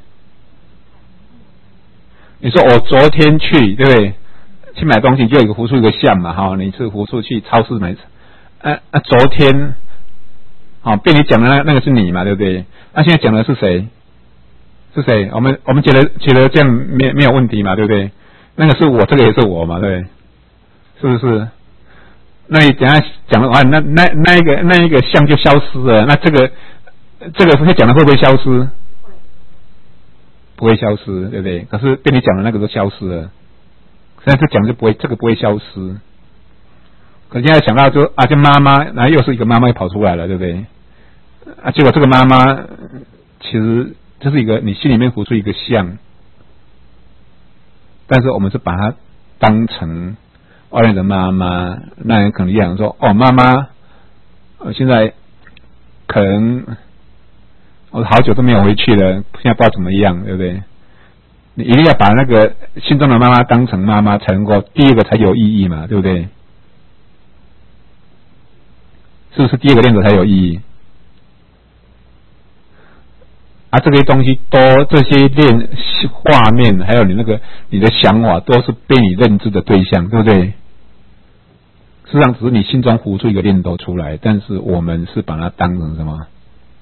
你说我昨天去，对不对？去买东西就有一个浮出一个像嘛，哈，你是浮出去超市买，啊啊，昨天，好、哦，被你讲的那那个是你嘛，对不对？那、啊、现在讲的是谁？是谁？我们我们觉得觉得这样没没有问题嘛，对不对？那个是我，这个也是我嘛，对，是不是？那你等下讲的话，那那那一个那一个像就消失了，那这个这个会讲的会不会消失？不会消失，对不对？可是被你讲的那个都消失了，现在这讲就不会，这个不会消失。可现在想到就啊，这妈妈，然后又是一个妈妈跑出来了，对不对？啊，结果这个妈妈其实这是一个你心里面浮出一个像，但是我们是把它当成外面的妈妈，那人可能想说，哦，妈妈，我现在可能我好久都没有回去了，现在不知道怎么样，对不对？你一定要把那个心中的妈妈当成妈妈，才能够第一个才有意义嘛，对不对？是不是第一个念头才有意义？啊，这些东西都这些念画面，还有你那个你的想法，都是被你认知的对象，对不对？ 实际上只是你心中浮出一个念头出来，但是我们是把它当成什么？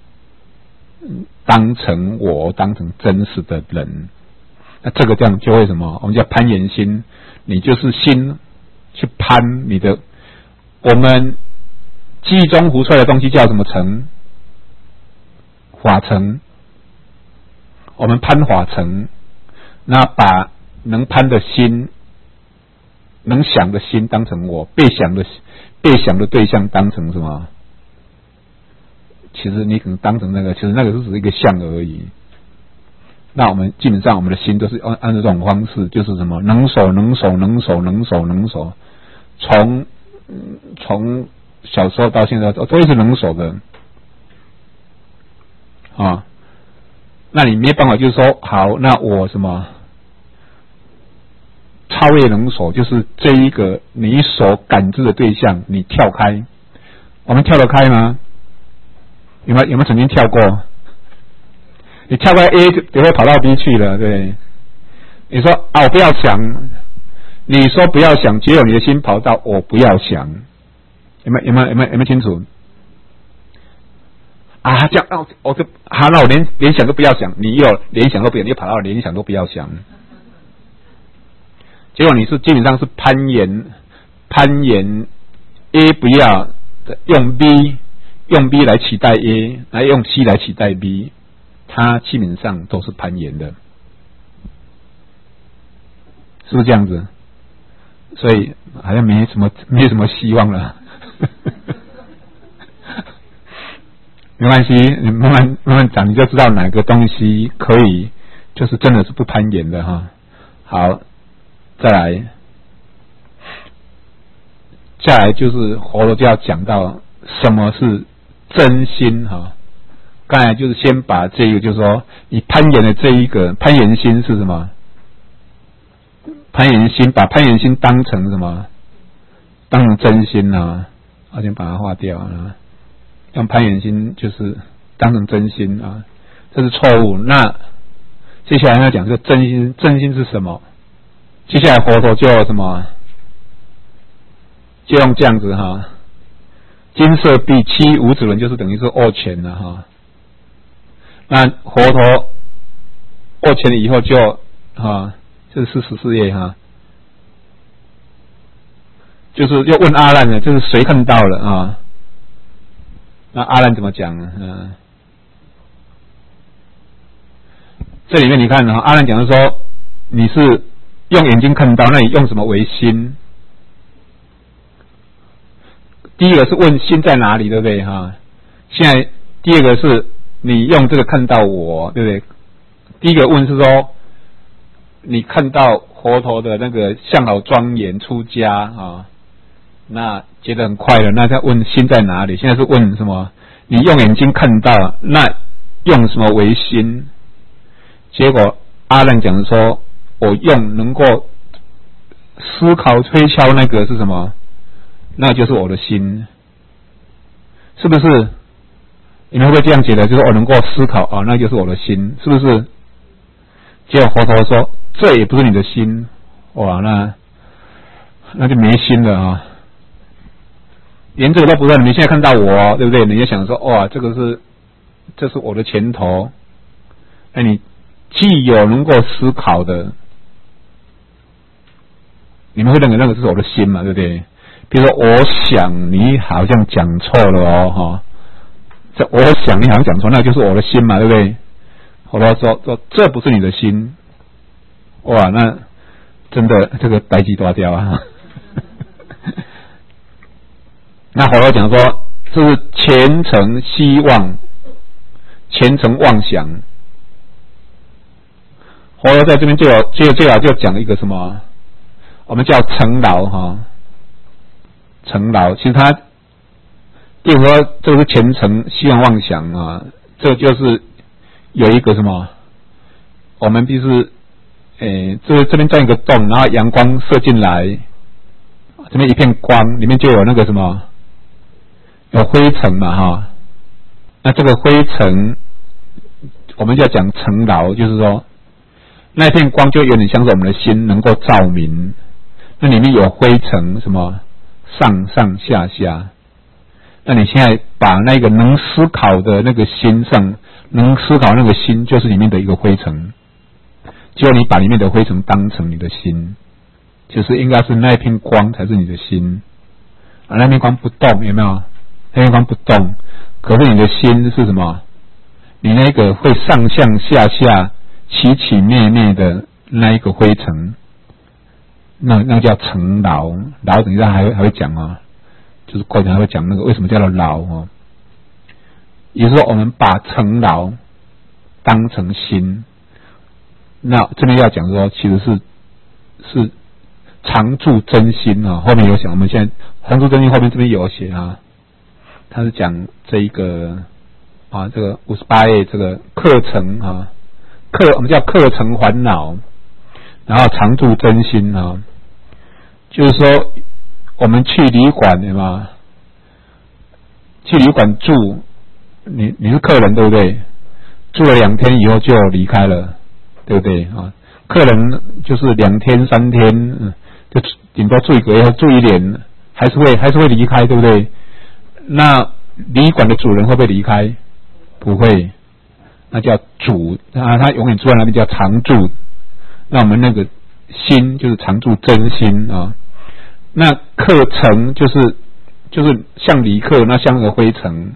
当成我，当成真实的人。那这个这样就会什么？我们叫攀缘心，你就是心去攀你的，我们记忆中浮出来的东西叫什么尘？法尘。我们攀法尘，那把能攀的心、能想的心当成我，被想的被想的对象当成什么？其实你可能当成那个，其实那个只是一个相而已。那我们基本上我们的心都是按按照这种方式，就是什么能守能守能守能守能守，从从小时候到现在都是能守的啊。那你没办法，就是说好，那我什么超越能守，就是这一个你所感知的对象，你跳开，我们跳得开吗？有没有有没有曾经跳过？你跳开 A 就会跑到 B 去了，对？你说啊，我不要想，你说不要想，结果你的心跑到我不要想，有没有有没有有没有有没有清楚？啊，这样，那我就好，那我连联想都不要想，你又联想都不要，你又跑到联想都不要想，结果你是基本上是攀岩，攀岩 A 不要，用 B 用 B 来取代 A， 来用 C 来取代 B， 它基本上都是攀岩的，是不是这样子？所以好像没什么没什么希望了。没关系，你慢慢慢慢讲，你就知道哪个东西可以，就是真的是不攀岩的哈。好，再来，再来就是活了就要讲到什么是真心哈。刚才就是先把这个，就是说你攀岩的这一个攀岩心是什么？攀岩心，把攀岩心当成什么？当成真心啊，我先把它划掉啊。用攀岩心就是当成真心啊，这是错误。那接下来要讲这个真心，真心是什么？接下来佛陀就什么？就用这样子哈，金色币七五指轮就是等于是握拳了哈。那佛陀握拳以后就哈，这是四十四页哈，就是又问阿难了，就是谁看到了啊？那阿难怎么讲呢？嗯，这里面你看哈，阿难讲的说，你是用眼睛看到，那你用什么为心？第一个是问心在哪里，对不对哈？现在第二个是你用这个看到我，对不对？第一个问是说，你看到佛陀的那个相好庄严出家啊。那觉得很快乐，那再问心在哪里？现在是问什么？你用眼睛看到，那用什么为心？结果阿难讲说，我用能够思考推敲那个是什么？那就是我的心，是不是？你们会不会这样觉得？就是我能够思考啊，那就是我的心，是不是？结果佛陀说，这也不是你的心，哇，那那就没心了啊！连这个都不知道，你们现在看到我，对不对？你就想说，哇，这个是，这是我的拳头。那你既有能够思考的，你们会认为那个是我的心嘛，对不对？比如说，我想你好像讲错了哦，哈，这我想你好像讲错，那就是我的心嘛，对不对？后来说说这不是你的心，哇，那真的这个代际大掉啊！那后来讲说，这是虔诚希望，虔诚妄想。后来在这边就有，就最好就讲一个什么，我们叫成劳哈，成劳。其实他，比如说这个是虔诚希望妄想啊，这就是有一个什么，我们必须，诶，这这边钻一个洞，然后阳光射进来，这边一片光，里面就有那个什么。有灰尘嘛哈，那这个灰尘，我们就要讲尘劳，就是说那片光就有点像是我们的心能够照明，那里面有灰尘什么上上下下。那你现在把那个能思考的那个心上，能思考那个心就是里面的一个灰尘，就你把里面的灰尘当成你的心，就是应该是那片光才是你的心啊，那片光不动，有没有？那片光不动，可是你的心是什么？你那个会上上下下起起灭灭的那一个灰尘，那那叫尘劳。劳等一下还会还会讲啊，就是过程还会讲那个为什么叫做劳哦。也就是说，我们把尘劳当成心，那这边要讲说，其实是是常住真心啊。后面有讲，我们现在常住真心后面这边有写啊，他是讲这一个。啊，这个五十八页这个课程啊，课我们叫课程烦恼，然后常住真心啊，就是说我们去旅馆对吗？去旅馆住，你你是客人对不对？住了两天以后就离开了，对不对啊？客人就是两天三天，嗯，就顶多住一个月，住一年，还是会还是会离开，对不对？那旅馆的主人会不会离开？不会，那叫主啊，他永远住在那边叫常住。那我们那个心就是常住真心啊。那客尘就是就是像离客，那像那个灰尘，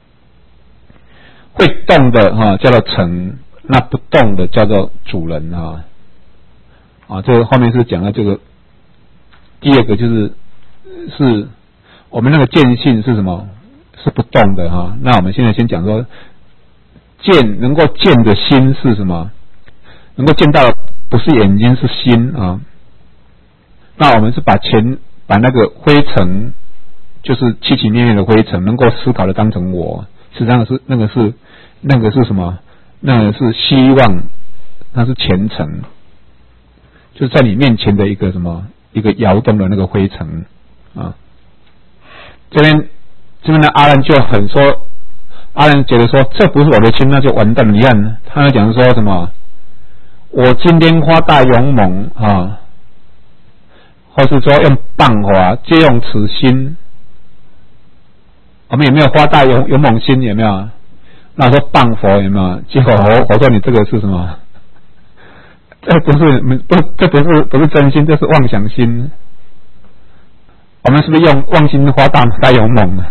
会动的哈、啊、叫做尘，那不动的叫做主人啊。啊，这个后面是讲到这个第二个就是是我们那个见性是什么？是不动的哈。那我们现在先讲说，见能够见的心是什么？能够见到不是眼睛是心啊。那我们是把前把那个灰尘，就是起起灭灭的灰尘，能够思考的当成我，实际上是那个是那个是什么？那个是希望，那是前尘，就是在你面前的一个什么一个摇动的那个灰尘啊。这边。这边的阿兰就很说，阿兰觉得说这不是我的心，那就完蛋了。你看他讲说什么？我今天花大勇猛啊，或是说用棒法借用此心，我们有没有花大勇勇猛心？有没有？那说棒佛有没有？结果我我说你这个是什么？这不是不这不是不是真心，这是妄想心。我们是不是用妄心花大大勇猛呢？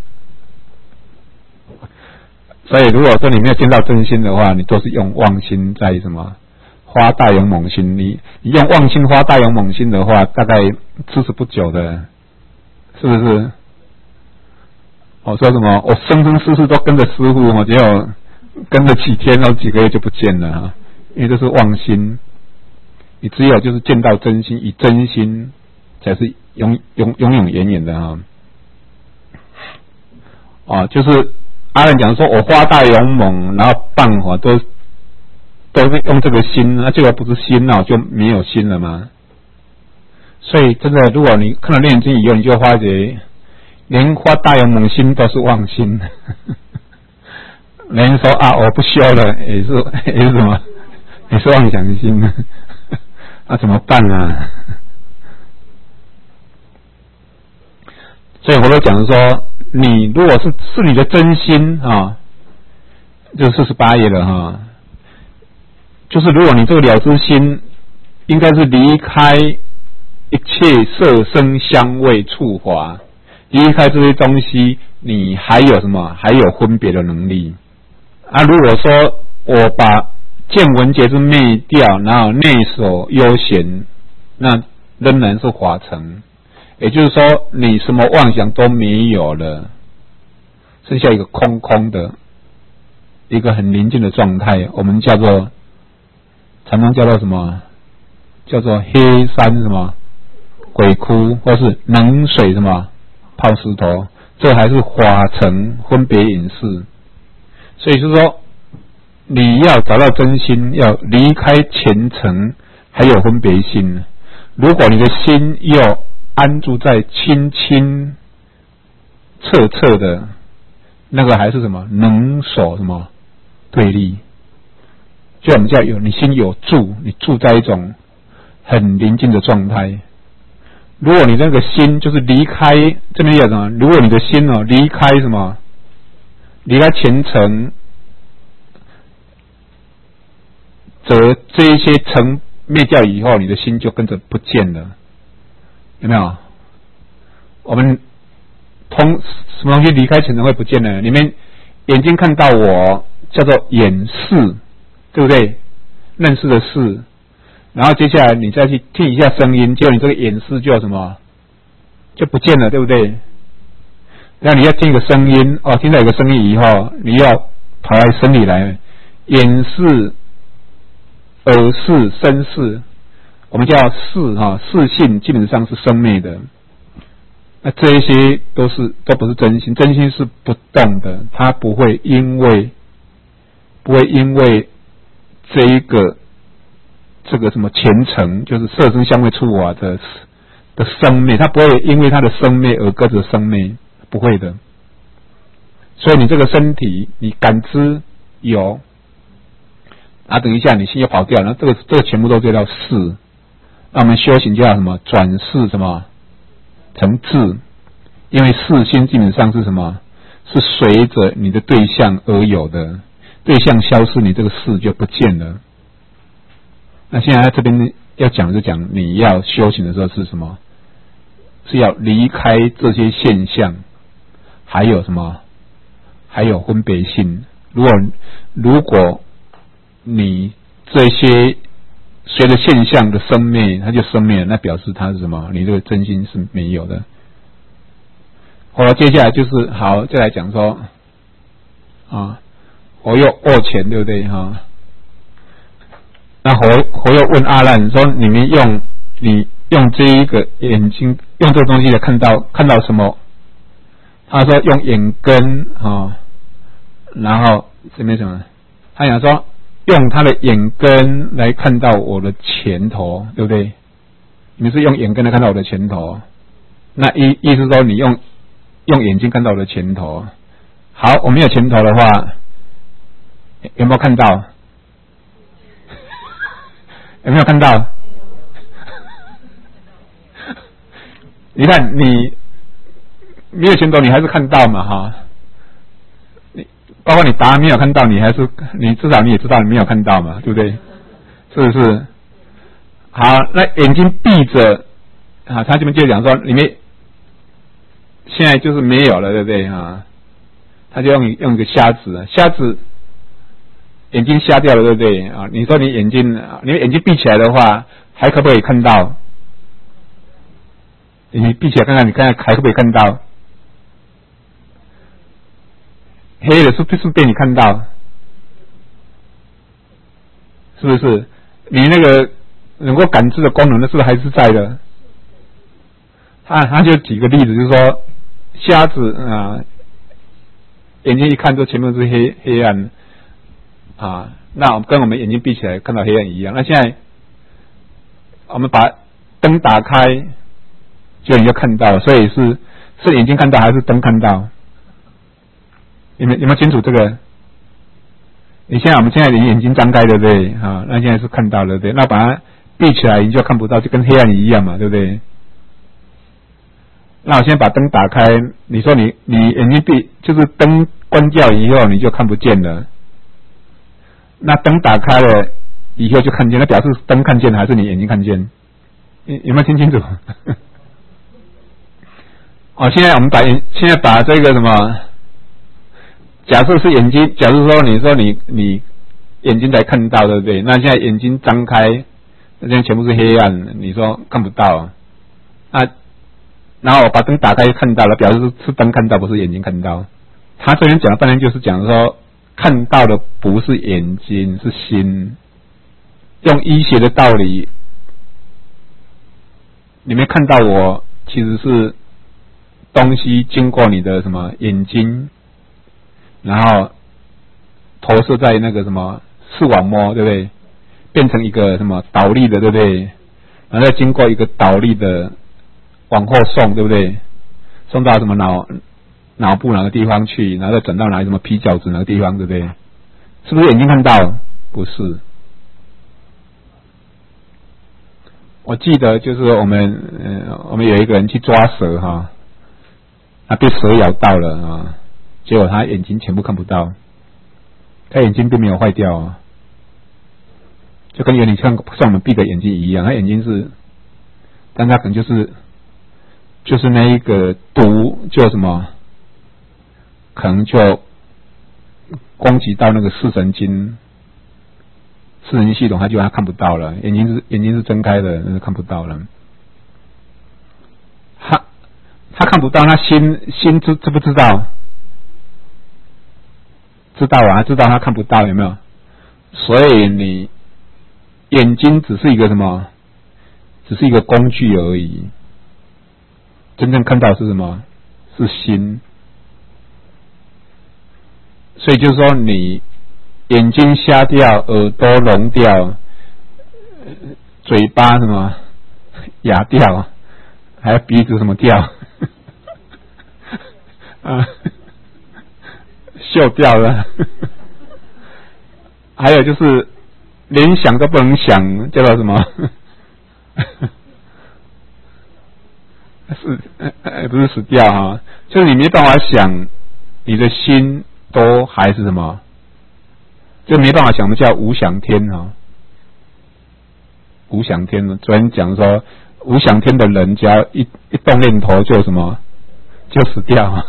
所以如果说你没有见到真心的话，你都是用妄心在什么花大勇猛心。你你用妄心花大勇猛心的话，大概支持不久的，是不是？我说什么？我生生世世都跟着师父，我结果跟了几天，然后几个月就不见了啊！因为这是妄心。你只有就是见到真心，以真心才是永永永永远远的啊！啊，就是。阿人讲说，我花大勇猛，然后棒法都都是用这个心，那这个不是心啊，就没有心了吗？所以真的，如果你看了《炼经》以后，你就发觉，连花大勇猛心都是妄心。人说啊，我不修了，也是也是什么，也是妄想心。那、啊、怎么办啊？所以我都讲说。你如果是是你的真心啊，就四十八页了哈。就是如果你这个了知心，应该是离开一切色声香味触法，离开这些东西，你还有什么？还有分别的能力啊。如果说我把见闻觉知灭掉，然后内守悠闲，那仍然是法尘。也就是说，你什么妄想都没有了，剩下一个空空的，一个很宁静的状态，我们叫做禅宗叫做什么？叫做黑山什么鬼窟，或是冷水什么泡石头，这还是法尘分别隐士。所以是说，你要找到真心，要离开前尘，还有分别心。如果你的心又安住在清清澈澈的那个，还是什么能守什么对立，就我们叫有你心有住，你住在一种很宁静的状态。 如果你那个心就是离开这边讲什么？如果你的心哦离开什么？离开前尘，则这一些尘灭掉以后，你的心就跟着不见了，有没有？我们通什么东西离开前尘会不见呢？你们眼睛看到我叫做眼识，对不对？认识的识，然后接下来你再去听一下声音，结果你这个眼识就什么就不见了，对不对？那你要听一个声音哦，听到有个声音以后，你要跑来身体来，眼识、耳识、身识，我们叫识哈，识性基本上是生灭的。那这一些都是都不是真心，真心是不动的，它不会因为不会因为这一个这个什么前程，就是色声香味触法的的生灭，它不会因为它的生灭而跟着生灭，不会的。所以你这个身体，你感知有啊，等一下你心又跑掉了，这个这个全部都叫识。那我们修行叫什么？转识什么？成智。因为识心基本上是什么？是随着你的对象而有的，对象消失，你这个识就不见了。那现在在这边要讲就讲你要修行的时候是什么？是要离开这些现象，还有什么？还有分别心。如果如果你这些随着现象的生灭，它就生灭了，那表示它是什么？你这个真心是没有的。好了，接下来就是好，再来讲说啊，我又握拳，对不对哈？那我我又问阿难说：你们用你用这一个眼睛，用这个东西来看到看到什么？他说用眼根啊，然后这边什么？他想说用他的眼根来看到我的前头，对不对？你们是用眼根来看到我的前头，那意意思说你用用眼睛看到我的前头。好，我没有前头的话，有没有看到？有没有看到？你看你没有前头，你还是看到嘛哈？你包括你答案没有看到，你还是你至少你也知道你没有看到嘛，对不对？是不是？好，那眼睛闭着啊，他这边就讲说，里面现在就是没有了，对不对啊？他就用用一个瞎子，瞎子眼睛瞎掉了，对不对啊？你说你眼睛，你眼睛闭起来的话，还可不可以看到？你闭起来看看，你看还可不可以看到？黑的是不是被你看到？是不是？你那个能够感知的功能，那是不是还是在的？他他就举个例子，就是说瞎子啊，眼睛一看，就前面是黑黑暗啊，那跟我们眼睛闭起来看到黑暗一样。那现在我们把灯打开，就你就看到了，所以是是眼睛看到还是灯看到？你们有没有清楚这个？你现在我们现在眼睛张开，对不对啊？那现在是看到了，对不对？那把它闭起来，你就看不到，就跟黑暗一样嘛，对不对？那我现在把灯打开，你说你你眼睛闭，就是灯关掉以后你就看不见了。那灯打开了以后就看见，那表示灯看见了还是你眼睛看见？有有没有听清楚？哦，现在我们把眼，现在把这个什么？假设是眼睛，假如说你说你你眼睛才看到，对不对？那现在眼睛张开，那现在全部是黑暗，你说看不到啊？然后我把灯打开看到了，表示是灯看到，不是眼睛看到。他这边讲的半天就是讲说，看到的不是眼睛，是心。用医学的道理，你没看到我，其实是东西经过你的什么眼睛。然后投射在那个什么视网膜，对不对？变成一个什么导力的，对不对？然后再经过一个导力的往后送，对不对？送到什么脑脑部哪个地方去，然后再转到哪什么皮角质哪个地方，对不对？是不是眼睛看到？不是。我记得就是我们呃个我们有一个人去抓蛇哈，他被蛇咬到了啊，结果他眼睛全部看不到，他眼睛并没有坏掉啊，就跟有点像像我们闭的眼睛一样，他眼睛是，但他可能就是就是那一个毒就什么，可能就攻击到那个视神经。视神经系统，他就他看不到了，眼睛是眼睛是睁开的，但是看不到了。他他看不到，他心心知知不知道？知道啊，知道他看不到，有没有？所以你眼睛只是一个什么？只是一个工具而已。真正看到是什么？是心。所以就是说你。眼睛瞎掉，耳朵聋掉，嘴巴什么哑掉，还有鼻子什么掉，啊，锈掉了，还有就是连想都不能想，叫做什么？是呃不是死掉哈，就是你没办法想，你的心都还是什么？就没办法想的叫无想天啊，无想天呢。昨天讲说，无想天的人，只要一一动念头就什么，就死掉啊。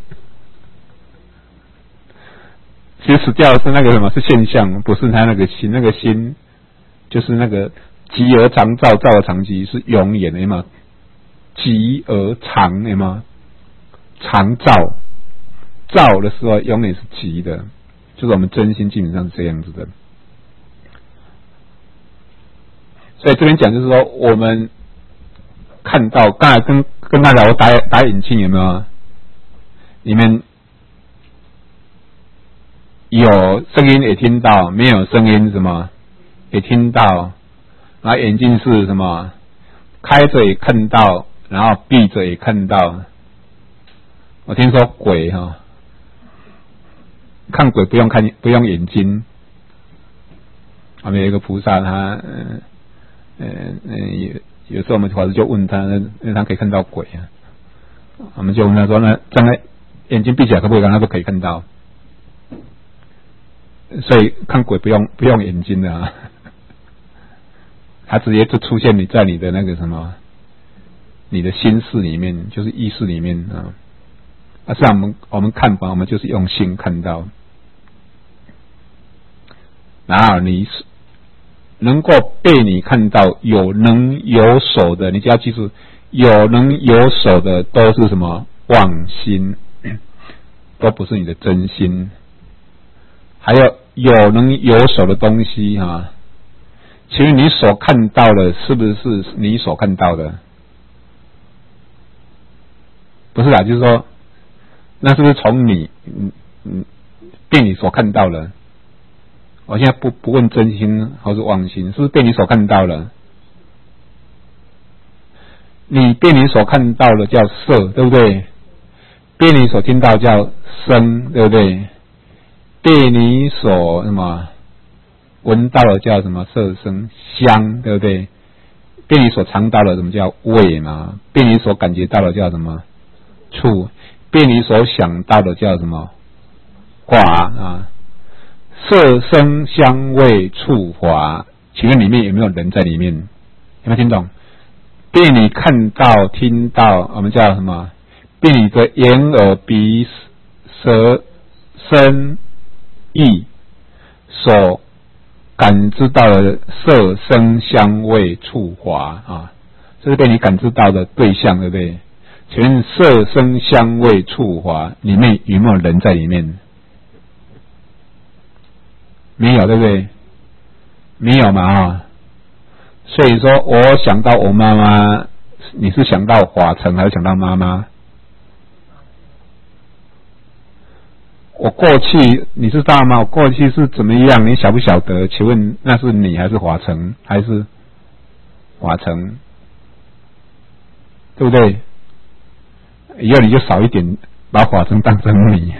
其实死掉是那个什么，是现象，不是他那个心，那个心就是那个极而常照，照而常极，是永远的嘛。极而常的嘛，常照，照的时候永远是极的。就是我们真心基本上是这样子的，所以这边讲就是说，我们看到刚才跟跟大家我打打引擎有没有？你们有声音也听到，没有声音什么也听到，然后眼睛是什么？开着也看到，然后闭着也看到。我听说鬼哈。看鬼不用看，不用眼睛。我们有一个菩萨，他呃呃呃有有时候我们法师就问他，那他可以看到鬼啊？我们就问他说，那张开眼睛闭起来可不可以看？他说可以看到。所以看鬼不用不用眼睛的啊，他直接就出现你在你的那个什么，你的心识里面，就是意识里面啊。啊，是我们我们看法，我们就是用心看到。然后你能够被你看到有能有所的，你只要记住，有能有所的都是什么妄心，都不是你的真心。还有有能有所的东西啊，其实你所看到的是不是你所看到的？不是啦，就是说，那是不是从你嗯嗯被你所看到的？我现在不不问真心还是妄心，是不是被你所看到了？你被你所看到的叫色，对不对？被你所听到叫声，对不对？被你所什么闻到的叫什么色声香，对不对？被你所尝到的什么叫味嘛？被你所感觉到的叫什么触？被你所想到的叫什么法啊？色声香味触法，请问里面有没有人在里面？有没有听懂？被你看到听到，我们叫什么？被你的眼耳鼻舌身意所感知到的色声香味触法啊，这是被你感知到的对象，对不对？请问色声香味触法里面有没有人在里面？没有，对不对？没有嘛啊！所以说我想到我妈妈，你是想到法尘还是想到妈妈？我过去你知道吗？我过去是怎么样？你晓不晓得？请问那是你还是法尘还是法尘？对不对？以后你就少一点把法尘当成你。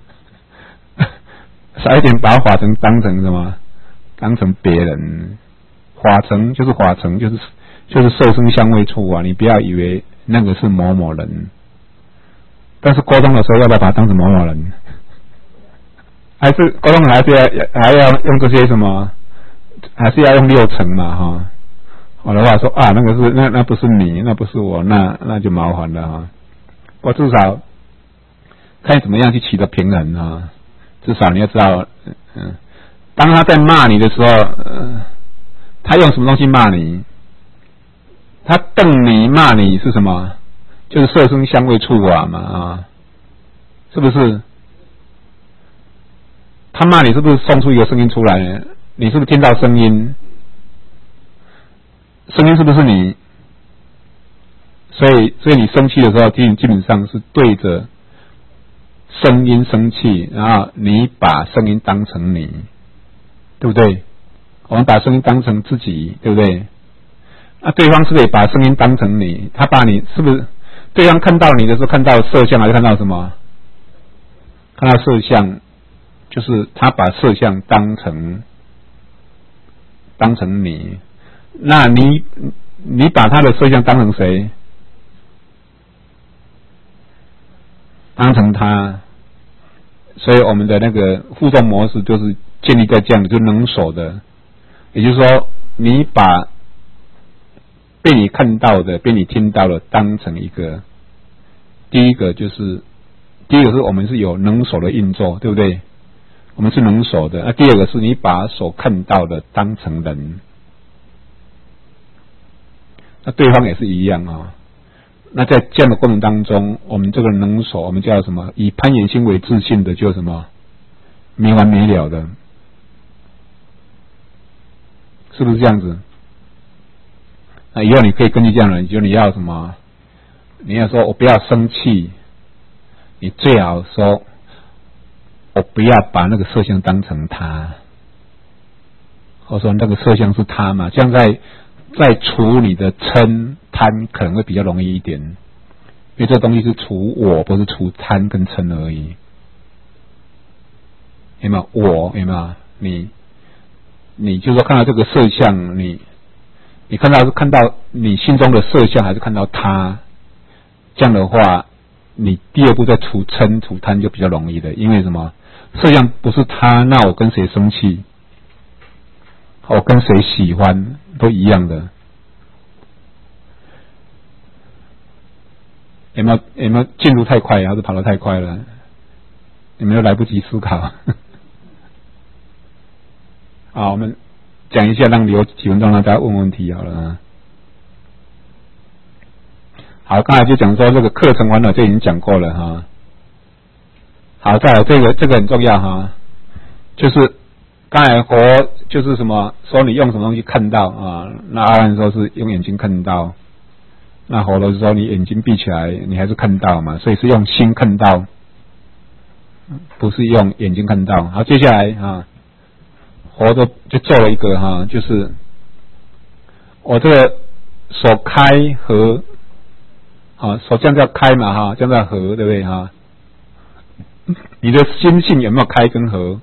少一点把法尘当成什么？当成别人。法尘就是法尘，就是就是色声香味触啊，你不要以为那个是某某人。但是沟通的时候要不要把它当成某某人？还是沟通还是要还要用这些什么？还是要用六层嘛哈？我的话说啊，那个是那那不是你，那不是我，那那就麻烦了哈。我至少看怎么样去取得平衡啊。至少你要知道，嗯，当他在骂你的时候，呃，他用什么东西骂你？他瞪你骂你是什么？就是色声香味触法嘛啊，是不是？他骂你是不是送出一个声音出来？你是不是听到声音？声音是不是你？所以，所以你生气的时候，基基本上是对着声音生气，然后你把声音当成你，对不对？我们把声音当成自己，对不对？那、啊、对方是不是也把声音当成你？他把你是不是？对方看到你的时候，看到色相还是看到什么？看到色相，就是他把色相当成当成你。那你你把他的色相当成谁？当成他。所以我们的那个互动模式就是建立在这样的，就是能手的。也就是说，你把被你看到的、被你听到的当成一个，第一个就是第一个是我们是有能手的运作，对不对？我们是能手的。那第二个是你把所看到的当成人，那对方也是一样啊、哦。那在这样的过程当中，我们这个能手，我们叫什么？以攀岩心为自信的，就什么没完没了的，是不是这样子？那以后你可以根据这样的人，就你要什么？你要说我不要生气，你最好说我不要把那个色相当成他，或者说那个色相是他嘛，这样在在除你的嗔贪可能会比较容易一点，因为这东西是除我，不是除贪跟嗔而已。有没有？我有没有？你你就说看到这个色相，你你看到是看到你心中的色相，还是看到他？这样的话，你第二步再除嗔除贪就比较容易的，因为什么？色相不是他，那我跟谁生气？我跟谁喜欢都一样的。有没有有没有进入太快，还是跑得太快了？有没有来不及思考？好，我们讲一下，让留几分钟让大家问问题好了啊。好，刚才就讲说这个课程完了，就已经讲过了哈。好，再来这个这个很重要哈，就是刚才活就是什么说你用什么东西看到啊？那阿兰说是用眼睛看到，那活的是说你眼睛闭起来，你还是看到嘛，所以是用心看到，不是用眼睛看到。好，接下来啊，活的就做了一个哈，就是我这个手开合。啊，手这样叫开嘛哈，这样叫合，对不对哈？你的心性有没有开跟合？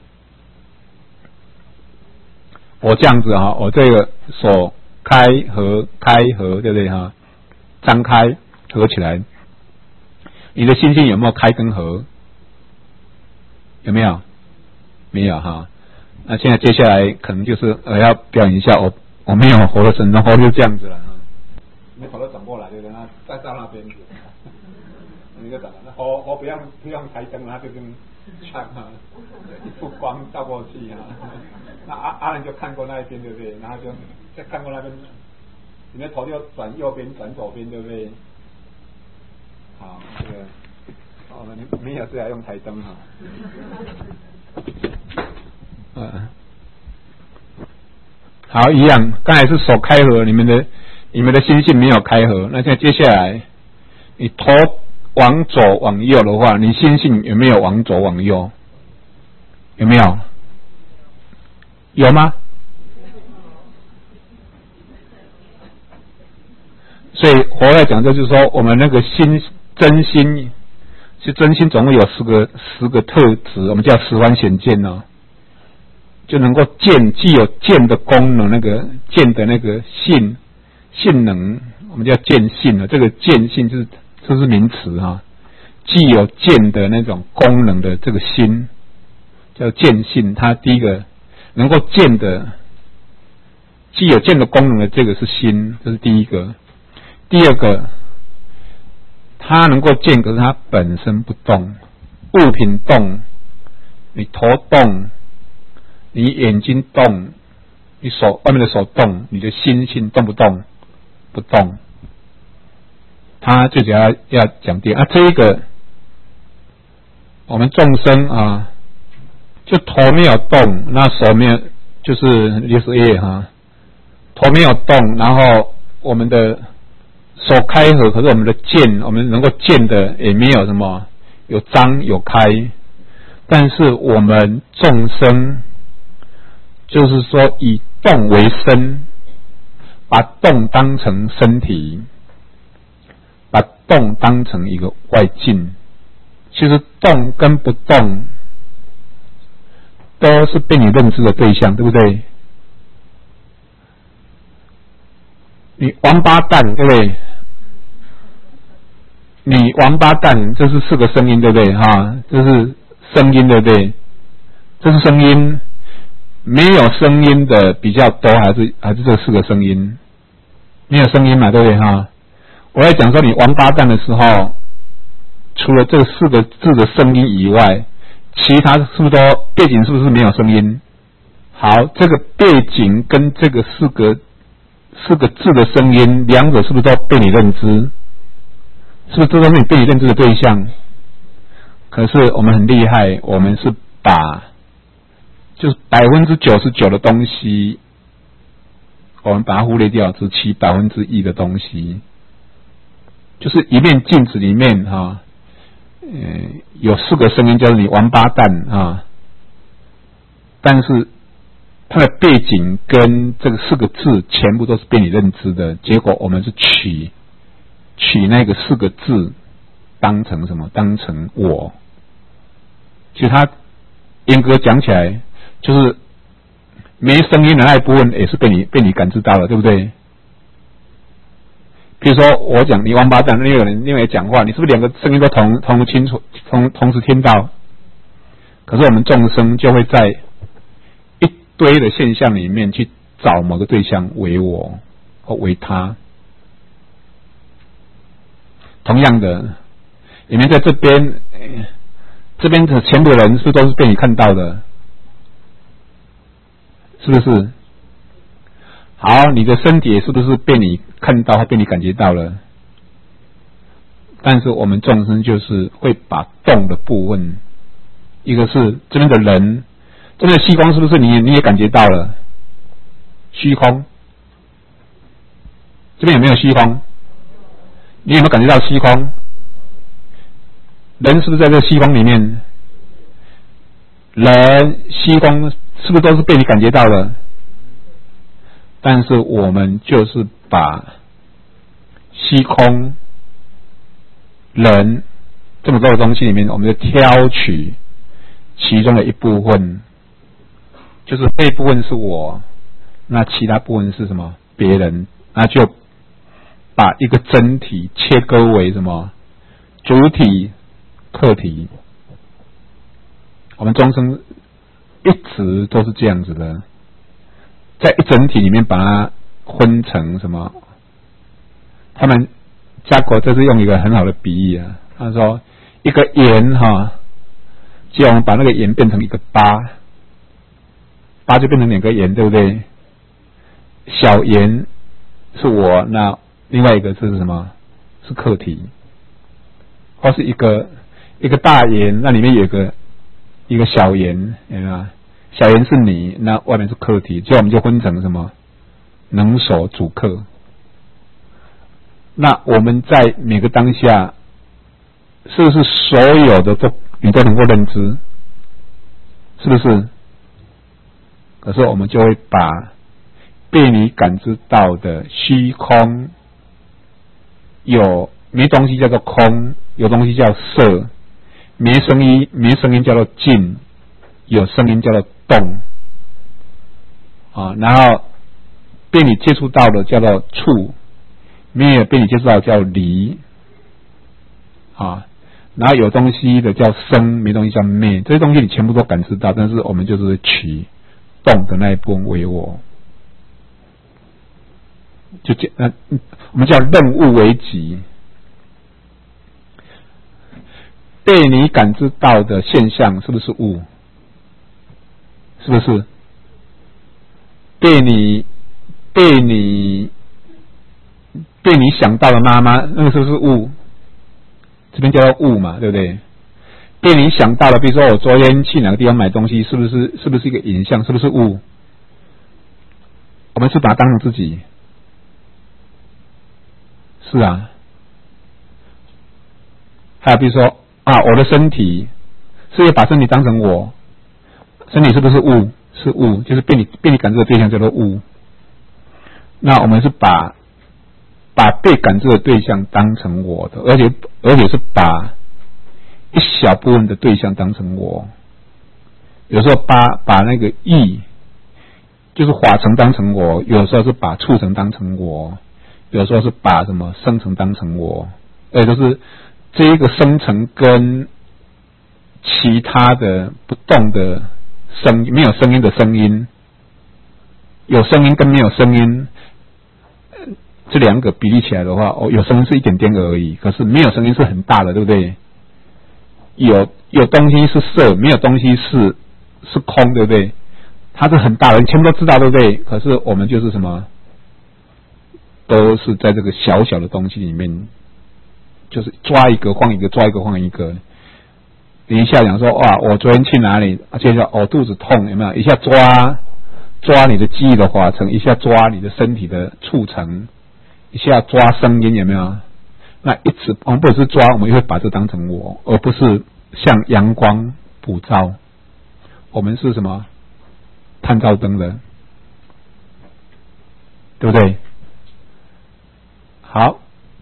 我这样子哈，我这个手开合开合，对不对哈？张开合起来，你的心性有没有开跟合？有没有？没有哈。那现在接下来可能就是我要表演一下，我我没有活的神，活就这样子了。你头都转过来，对不对？那再到那边去，你就转了。那火火不用不用台灯，它就跟看啊，一束光照过去啊。那阿阿兰就看过那一边，对不对？然后就再看过那边，你的头就转右边，转左边，对不对？好，这个哦，你没有是要用台灯哈。嗯，好，一样。刚才是手开合，你们的。你们的心性没有开合，那现在接下来，你头往左往右的话，你心性有没有往左往右？有没有？有吗？所以活来讲，就是说，我们那个心真心，是真心，总共有十个十个特质，我们叫十环显见哦，就能够见，既有见的功能，那个见的那个性。 性能，我们叫见性了。这个见性就是这是名词哈，既有见的那种功能的这个心叫见性。它第一个能够见的，既有见的功能的这个是心，这是第一个。第二个，它能够见，可是它本身不动，物品动，你头动，你眼睛动，你手外面的手动，你的心性动不动？不动。他最主要要讲定啊，这一个我们众生啊，就头没有动，那手没有，就是六十页哈，头没有动，然后我们的手开合，可是我们的见，我们能够见的也没有什么，有张有开，但是我们众生就是说以动为身，把动当成身体，把动当成一个外境。其实动跟不动都是被你认知的对象，对不对？你王八蛋，对不对？你王八蛋，这是四个声音，对不对？哈，这是声音，对不对？这是声音。没有声音的比较多，还是还是这四个声音？没有声音嘛，对不对哈？我在讲说你王八蛋的时候，除了这四个字的声音以外，其他是不是都背景是不是没有声音？好，这个背景跟这个四个四个字的声音，两者是不是都被你认知？是不是这都是你被你认知的对象？可是我们很厉害，我们是把就是百分之九十九的东西，我们把它忽略掉，只其百分之一的东西。就是一面镜子里面哈，呃，有四个声音叫你王八蛋啊，但是它的背景跟这个四个字全部都是被你认知的，结果我们是取取那个四个字当成什么？当成我。其实它严格讲起来，就是没声音的那一部分也是被你被你感知到了，对不对？比如说我讲你王八蛋，另外有人另外讲话，你是不是两个声音都同同清楚同同时听到？可是我们众生就会在一堆的现象里面去找某个对象为我或为他。同样的，你们在这边，这边的全部人是不是都是被你看到的？是不是？好，你的身体是不是被你看到或被你感觉到了？但是我们众生就是会把动的部分，一个是这边的人，这边的虚空是不是你你也感觉到了？虚空，这边有没有虚空？你有没有感觉到虚空？人是不是在这个虚空里面？人虚空是不是都是被你感觉到了？但是我们就是把虚空、人这么多的东西里面，我们就挑取其中的一部分，就是这一部分是我，那其他部分是什么？别人，那就把一个真体切割为什么？主体、客体。我们众生一直都是这样子的，在一整体里面把它分成什么？他们家国这是用一个很好的比喻啊，他说一个圆哈，只要我们把那个圆变成一个八，八就变成两个圆，对不对？小圆是我，那另外一个是什么？是客体，或是一个一个大圆，那里面有一个一个小圆，有没有？小圆是你，那外面是客体，所以我们就分成什么？能手主客。那我们在每个当下，是不是所有的都你都能够认知？是不是？可是我们就会把被你感知到的虚空，有没东西叫做空，有东西叫色，没声音没声音叫做静，有声音叫做动啊，然后被你接触到的叫做触， 灭被你接触到叫离啊，然后有东西的叫生，没东西叫灭，这些东西你全部都感知到，但是我们就是取动的那一部分为我，就呃我们叫任务为己。被你感知到的现象是不是物？是不是？被你被你被你想到的妈妈，那个是不是物？这边叫做物嘛，对不对？被你想到的，比如说我昨天去哪个地方买东西，是不是是不是一个影像？是不是物？我们是把它当成自己，是啊。还有比如说啊，我的身体，是也把身体当成我，身体是不是物？是物，就是被你被你感知的对象叫做物。那我们是把把被感知的对象当成我的，而且而且是把一小部分的对象当成我。有时候把把那个意，就是法尘当成我，有时候是把畜生当成我，有时候是把什么生成当成我，而且就是这一个生成跟其他的不动的声没有声音的声音，有声音跟没有声音这两个比例起来的话，哦，有声音是一点点而已，可是没有声音是很大的，对不对？有有东西是色，没有东西是是空，对不对？它是很大的，你全部都知道，对不对？可是我们就是什么，都是在这个小小的东西里面，就是抓一个晃一个，抓一个晃一个。你一下讲说哇，我昨天去哪里？而且说哦肚子痛，有没有？一下抓抓你的记忆的华层，一下抓你的身体的触层，一下抓声音，有没有？那一直我们不是抓，我们也会把这当成我，而不是像阳光普照。我们是什么？探照灯的，对不对？好。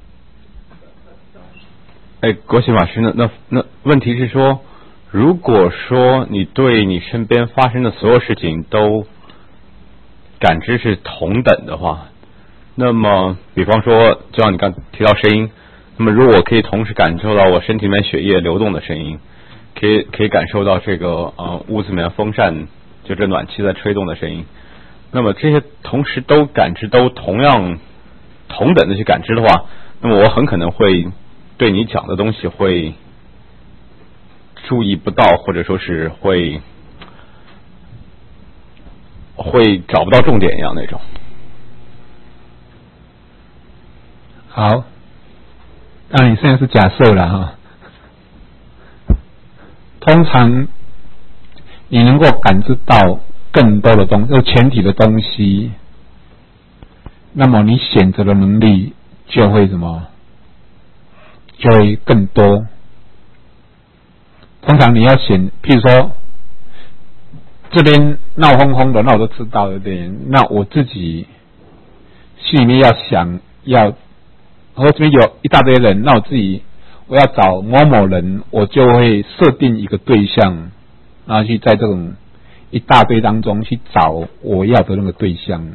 哎，国贤法师，那那那问题是说，如果说你对你身边发生的所有事情都感知是同等的话，那么比方说，就像你刚提到声音，那么如果我可以同时感受到我身体里面血液流动的声音，可以可以感受到这个呃屋子里面风扇就这暖气在吹动的声音，那么这些同时都感知都同样同等的去感知的话，那么我很可能会对你讲的东西会注意不到，或者说是会会找不到重点一样那种。 好，当然你现在是假设了哈。通常你能够感知到更多的东西，就前提的东西，那么你选择的能力就会什么？就会更多。通常你要选，譬如说这边闹哄哄的，那我都知道对不对？那我自己心里面要想，要我这边有一大堆人，那我自己我要找某某人，我就会设定一个对象，然后去在这种一大堆当中去找我要的那个对象。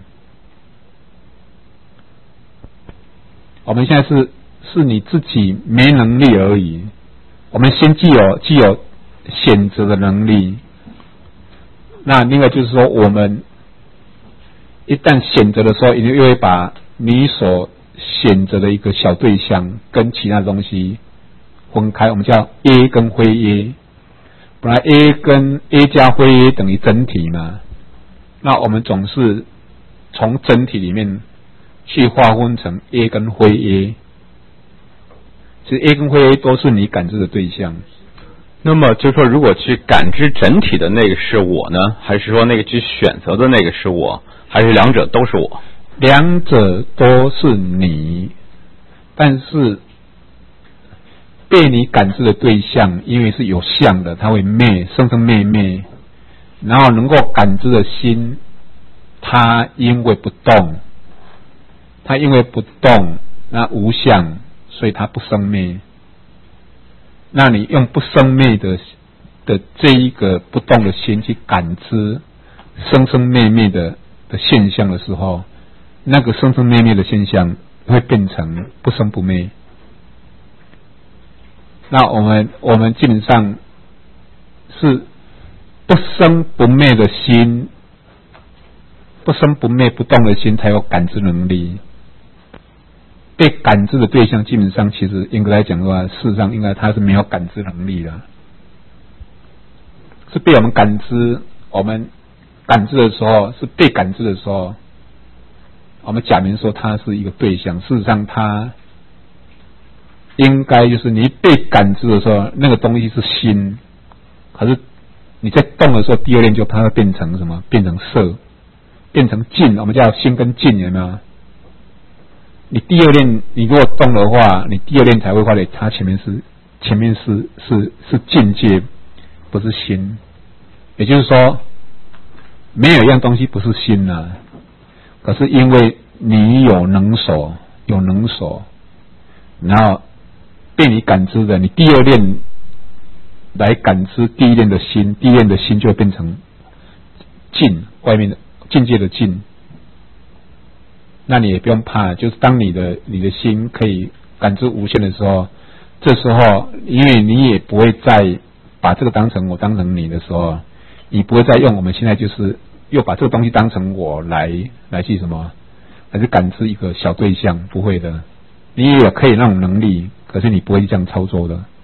我们现在是是你自己没能力而已，我们先既有既有选择的能力，那另外就是说，我们一旦选择的时候，一定又会把你所选择的一个小对象跟其他东西分开，我们叫 A 跟非 A。本来 A 跟 A 加非 A 等于整体嘛，那我们总是从整体里面去划分成 A 跟非 A。其实 A 跟非 A 都是你感知的对象。 那么就是说，如果去感知整体的那个是我呢，还是说那个去选择的那个是我，还是两者都是我？ 两者都是你，但是被你感知的对象，因为是有相的，它会灭，生生灭灭，然后能够感知的心，它因为不动，它因为不动，那无相，所以它不生灭。那你用不生灭的的这一个不动的心去感知生生灭灭的的现象的时候，那个生生灭灭的现象会变成不生不灭。那我们我们基本上是不生不灭的心，不生不灭不动的心才有感知能力。被感知的对象基本上其实应该来讲的话，事实上应该他是没有感知能力的，是被我们感知。我们感知的时候，是被感知的时候，我们假名说他是一个对象，事实上他应该就是你被感知的时候，那个东西是心，可是你在动的时候，第二念就它会变成什么？变成色，变成境。我们叫心跟境，有没有？你第二念你如果动的话，你第二念才会发现它前面是前面是是是境界，不是心。也就是说，没有一样东西不是心啊，可是因为你有能所，有能所，然后被你感知的，你第二念来感知第一念的心，第一念的心就会变成境，外面的境界的境。那你也不用怕，就是当你的你的心可以感知无限的时候，这时候因为你也不会再把这个当成我当成你的时候，你不会再用我们现在就是又把这个东西当成我来来去什么，来去感知一个小对象，不会的。你也有可以那种能力，可是你不会这样操作的。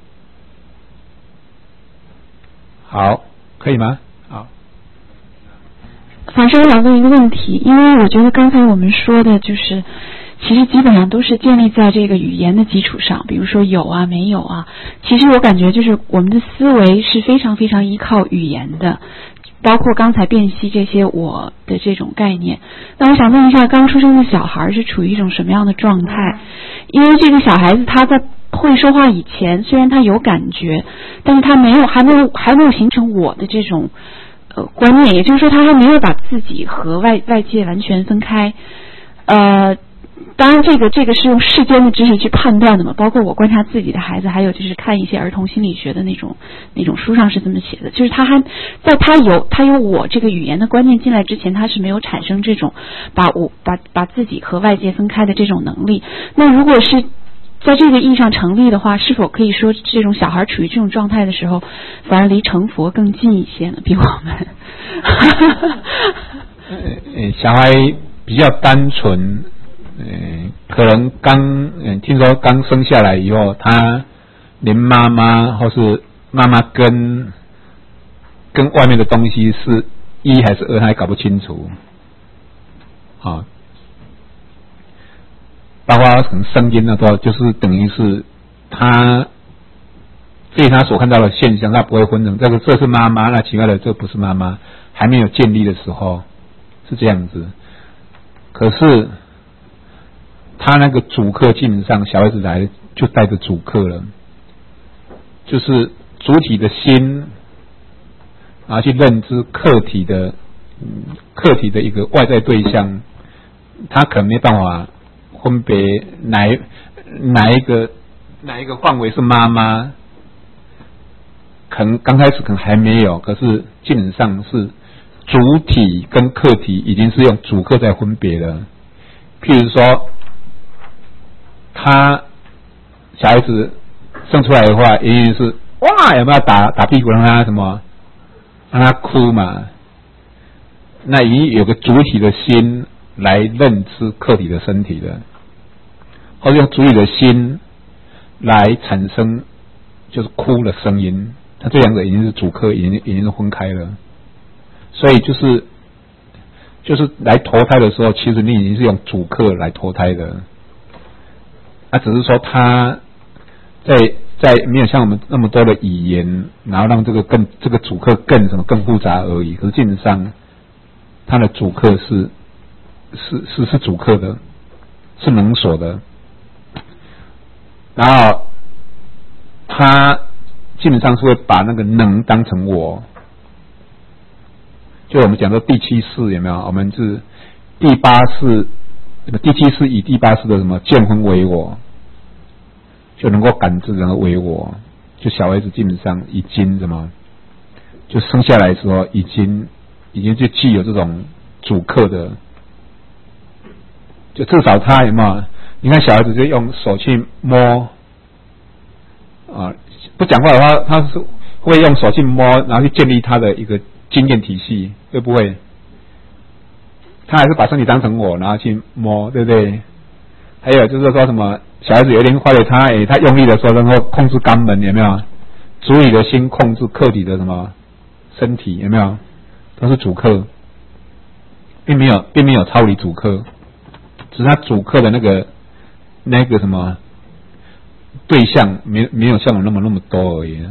好，可以吗？好。 法师，我想问一个问题，因为我觉得刚才我们说的就是，其实基本上都是建立在这个语言的基础上，比如说有啊、没有啊。其实我感觉就是我们的思维是非常非常依靠语言的，包括刚才辨析这些我的这种概念。那我想问一下，刚出生的小孩是处于一种什么样的状态？因为这个小孩子他在会说话以前，虽然他有感觉，但是他没有还没有还没有形成我的这种呃观念，也就是说他还没有把自己和外外界完全分开。呃当然这个这个是用世间的知识去判断的嘛，包括我观察自己的孩子，还有就是看一些儿童心理学的那种那种书上是这么写的，就是他还在他有他有我这个语言的观念进来之前，他是没有产生这种把我把把自己和外界分开的这种能力。那如果是在这个意义上成立的话，是否可以说这种小孩处于这种状态的时候，反而离成佛更近一些呢？比我们呃小孩比较单纯。呃，可能刚、呃、听说刚生下来以后，他连妈妈或是妈妈跟跟外面的东西是一还是二，他还搞不清楚。啊，包括可能声音那多，就是等于是他对他所看到的现象，他不会分成这个这是妈妈，那其他的这不是妈妈，还没有建立的时候是这样子。可是他那个主客基本上小孩子来就带着主客了，就是主体的心，然后去认知客体的，嗯，客体的一个外在对象，他可能没办法分别哪哪一个哪一个范围是妈妈，可能刚开始可能还没有，可是基本上是主体跟客体已经是用主客在分别了。譬如说他小孩子生出来的话，一定是哇，有没有打打屁股让他什么，让他哭嘛？那已经有个主体的心来认知客体的身体了，或者用主体的心来产生就是哭的声音，他这两个已经是主客已经已经是分开了，所以就是就是来投胎的时候，其实你已经是用主客来投胎的。他、啊、只是说他在在没有像我们那么多的语言，然后让这个更这个主客更什么更复杂而已。可是基本上，他的主客是是是是主客的，是能所的。然后他基本上是会把那个能当成我，就我们讲的第七世有没有？我们是第八世。第七世以第八世的什么见分为我，就能够感知人为我。就小孩子基本上已经什么，就生下来的时候已经已经就具有这种主客的，就至少他有没有你看小孩子就用手去摸啊，不讲话的话，他是会用手去摸，然后去建立他的一个经验体系，会不会？他还是把身体当成我，然后去摸，对不对？还有就是说什么，小孩子有一点发觉他，诶，他用力的时候能够控制肛门，有没有？主体的心控制客体的什么身体，有没有？都是主客，并没有，并没有超离主客，只是他主客的那个那个什么对象没没有像我那么那么多而已。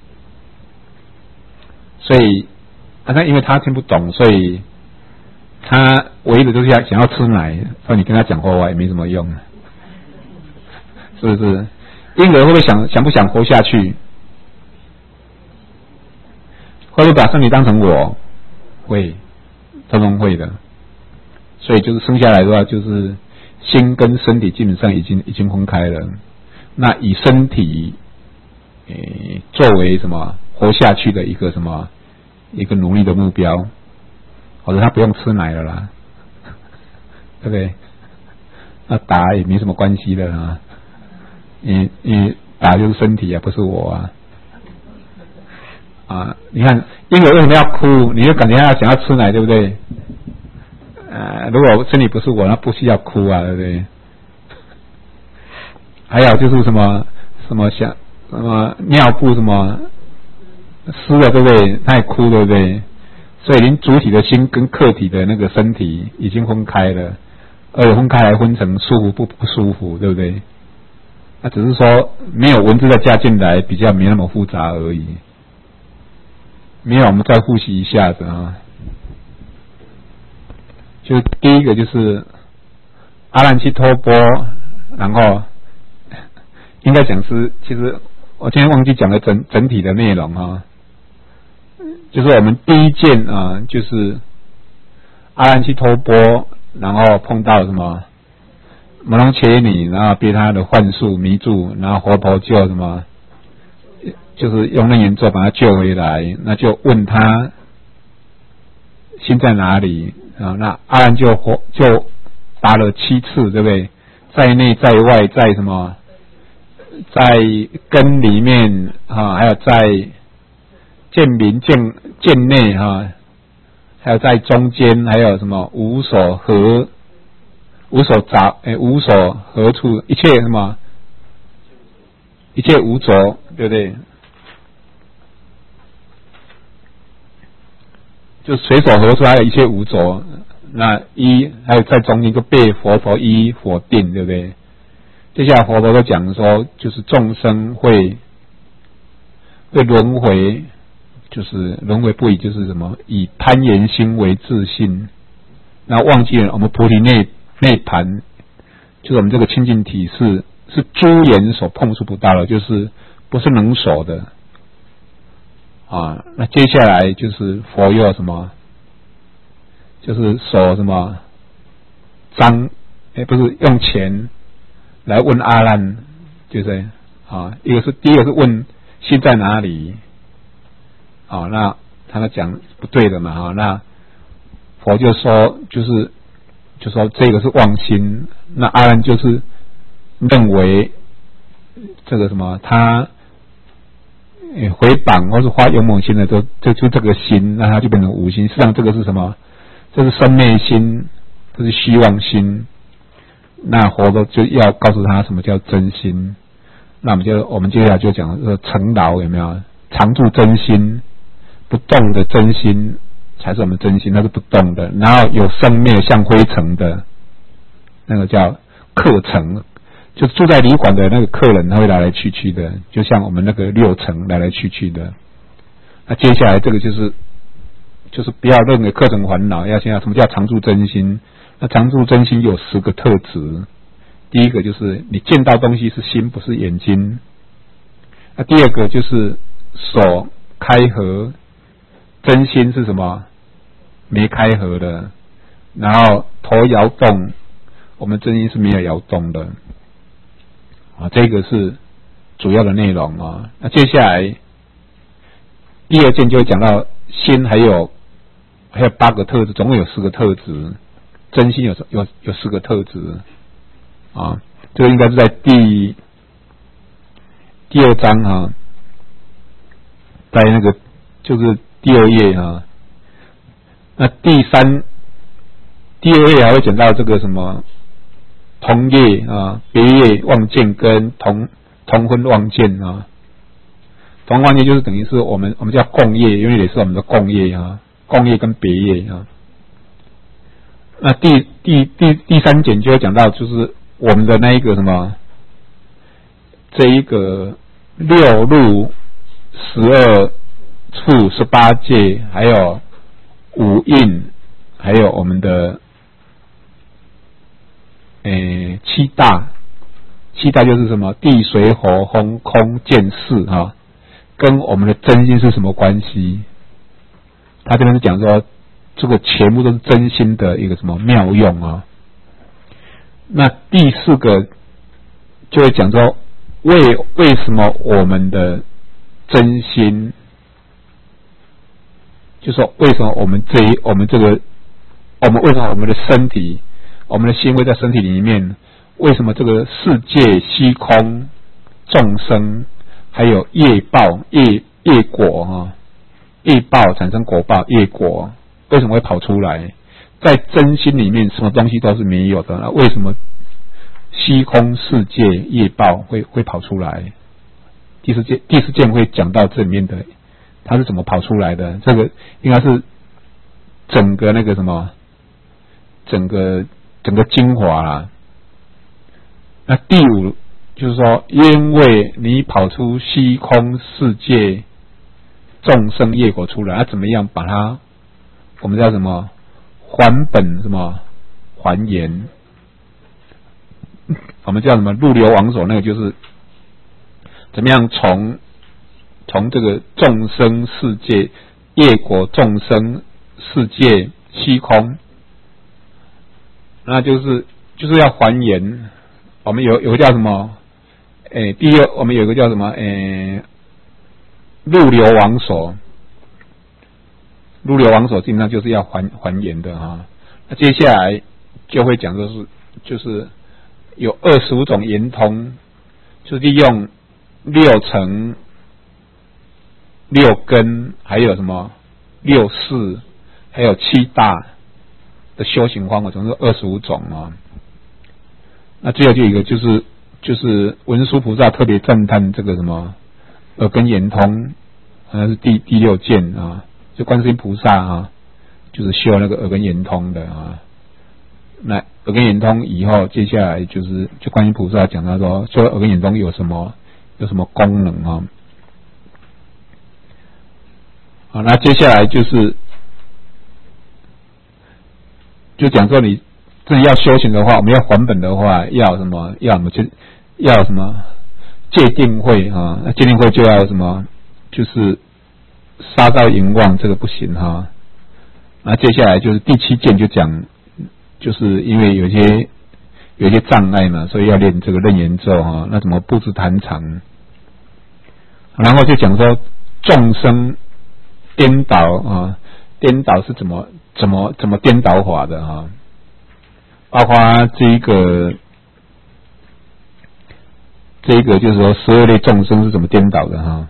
所以，啊，那因为他听不懂，所以他唯一的就是想要吃奶，所以你跟他讲话话也没什么用，是不是？婴儿会不会想想不想活下去？会不会把身体当成我？会，通通会的。所以就是生下来的话，就是心跟身体基本上已经已经分开了。那以身体，诶，作为什么活下去的一个什么一个努力的目标，或者他不用吃奶了啦，对不对？那打也没什么关系的啊，你你打就是身体啊，不是我啊。啊，你看婴儿为什么要哭？你就感觉他想要吃奶，对不对？呃，如果身体不是我，那不需要哭啊，对不对？还有就是什么什么想什么尿布什么湿了，对不对？他也哭，对不对？所以，您主体的心跟客体的那个身体已经分开了，而且分开来分成舒服不不舒服，对不对？那只是说没有文字再加进来，比较没那么复杂而已。没有，我们再复习一下子啊。就第一个就是阿兰奇托波，然后应该讲是，其实我今天忘记讲了整整体的内容啊。就是我们第一件啊，就是阿兰奇托波，然后碰到什么摩隆切尼，然后被他的幻术迷住，然后活佛救什么，就是用楞严咒把他救回来，那就问他心在哪里啊？那阿兰就活就答了七次，对不对？在内在外，在什么？在根里面啊，还有在见明见见内哈，还有在中间，还有什么无所合，无所杂，哎，无所合处，一切什么，一切无着，对不对？就随手合出来的一切无着，那一还有在中间一个被佛陀一否定，对不对？接下来佛陀都讲说，就是众生会会轮回。就是轮回不已，就是什么以贪言心为自信，那忘记了我们菩提内内盘，就是我们这个清净体是是诸眼所碰触不到的，就是不是能手的啊。那接下来就是佛又什么，就是手什么张，哎，不是用钱来问阿难，就是啊，一个是第一个是问心在哪里。好、哦，那他们讲不对的嘛，哈、哦，那佛就说，就是就说这个是妄心，那阿难就是认为这个什么，他回谤或是发勇猛心的，就就就这个心，那他就变成无心。实际上这个是什么？这是生灭心，这是虚妄心。那佛陀就要告诉他什么叫真心。那我们就我们接下来就讲说成劳有没有？常住真心。不动的真心才是我们真心，那是不动的。然后有生灭像灰尘的，那个叫客尘，就是住在旅馆的那个客人，他会来来去去的，就像我们那个六尘来来去去的。那接下来这个就是就是不要认为客尘烦恼，要先要什么叫常住真心？那常住真心有十个特质。第一个就是你见到东西是心，不是眼睛。那第二个就是手开合。真心是什么？没开合的，然后头摇动，我们真心是没有摇动的啊。这个是主要的内容啊。那接下来第二件就会讲到心，还有还有八个特质，总共有四个特质。真心有有有四个特质啊。 这个应该是在第第二章啊，在那个就是第二页啊。那第三第二页还会讲到这个什么同业啊、别业望见跟同同婚望见啊。同婚望见就是等于是我们我们叫共业，因为也是我们的共业啊，共业跟别业啊。那第第第第三简就会讲到，就是我们的那一个什么，这一个六路十二处十八界，还有五印，还有我们的诶七大，七大就是什么地水火风空见识哈，跟我们的真心是什么关系？他这边是讲说，这个全部都是真心的一个什么妙用啊。那第四个就会讲说，为为什么我们的真心，就说为什么我们这一我们这个我们为什么我们的身体，我们的心会在身体里面？为什么这个世界虚空众生还有业报业业果啊？业报产生果报，业果为什么会跑出来？在真心里面，什么东西都是没有的。那为什么虚空世界业报会会跑出来？第四件第四件会讲到这里面的，它是怎么跑出来的？这个应该是整个那个什么，整个整个精华啦。那第五就是说，因为你跑出虚空世界众生业果出来，那怎么样把它，我们叫什么还本什么还原？我们叫什么入流王所？那个就是怎么样从从这个众生世界业果众生世界虚空，那就是就是要还原。我们有有个叫什么？诶，第二我们有一个叫什么？诶，入流王所。入流王所基本上就是要还还原的哈。那接下来就会讲的是，就是有二十五种圆通，就是利用六层、六根，还有什么六识，还有七大的修行方法，总是二十五种啊。那最后就有一个就是就是文殊菩萨特别赞叹这个什么耳根圆通，好像是第第六件啊，就观世音菩萨啊，就是修那个耳根圆通的啊。那耳根圆通以后，接下来就是就观音菩萨讲到说，修耳根圆通有什么有什么功能啊？好，那接下来就是就讲说你真的要修行的话，我们要还本的话，要什么？要什么？就要什么戒定慧啊？那戒定慧就要什么？就是杀盗淫妄，这个不行哈。那接下来就是第七件就讲，就是因为有些有些障碍嘛，所以要练这个楞严咒哈。那怎么布置坛场？然后就讲说众生颠倒啊，颠倒是怎么怎么怎么颠倒法的哈？包括这一个这一个就是说十二类众生是怎么颠倒的哈？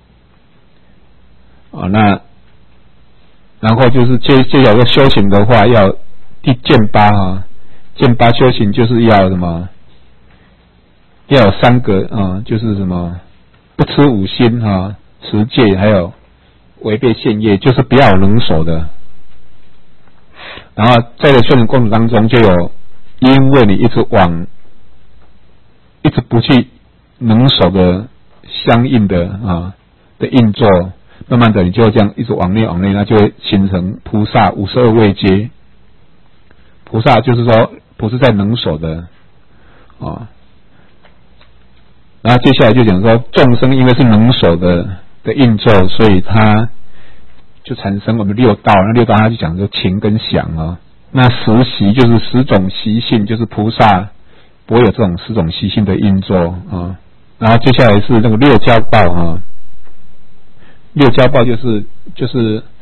啊，那然后就是接接下来说修行的话，要第剑八哈，剑八修行就是要什么？要有三个啊，就是什么不吃五辛哈，持戒，还有违背现业，就是不要有能守的。然后在这修行过程当中，就有因为你一直往一直不去能守的相应的啊的运作，慢慢的你就这样一直往内往内，那就会形成菩萨五十二位阶。菩萨就是说不是在能守的啊。然后接下来就讲说众生因为是能守的的运作，所以他就产生我们六道，那六道他就讲说情跟想啊。那十习就是十种习性，就是菩萨不会有这种十种习性的运作啊。然后接下来是那个六交报啊，六交报就是就是地狱的地狱的众生，他透过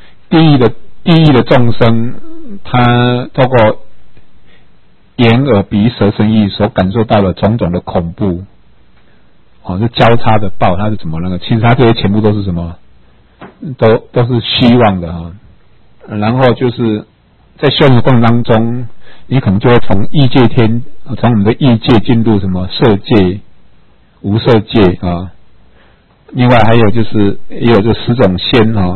眼耳鼻舌身意所感受到的种种的恐怖，哦，是交叉的报，它是怎么那个？其实它这些全部都是什么？都都是希望的啊。然后就是在修行过程当中，你可能就会从异界天，从我们的异界进入什么色界、无色界啊。另外还有就是也有这十种仙啊。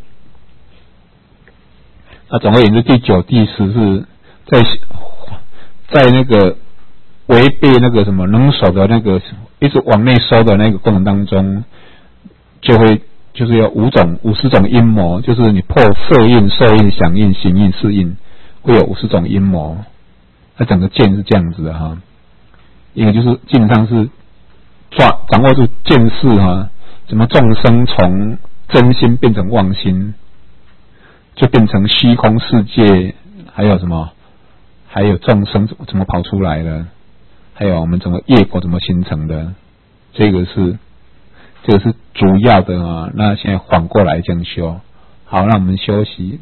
那总而言之，第九、第十是在在那个违背那个什么能手的那个一直往内收的那个过程当中，就会就是有五种五十种阴谋，就是你破色印、受印、想印、行印、识印，会有五十种阴谋。那整个剑是这样子的哈，一个就是基本上是抓掌握住剑势哈，怎么众生从真心变成妄心。就变成虚空世界，还有什么？还有众生怎么跑出来的？还有我们整个业果怎么形成的？这个是，这个是主要的啊。那现在反过来这样修，好，那我们休息。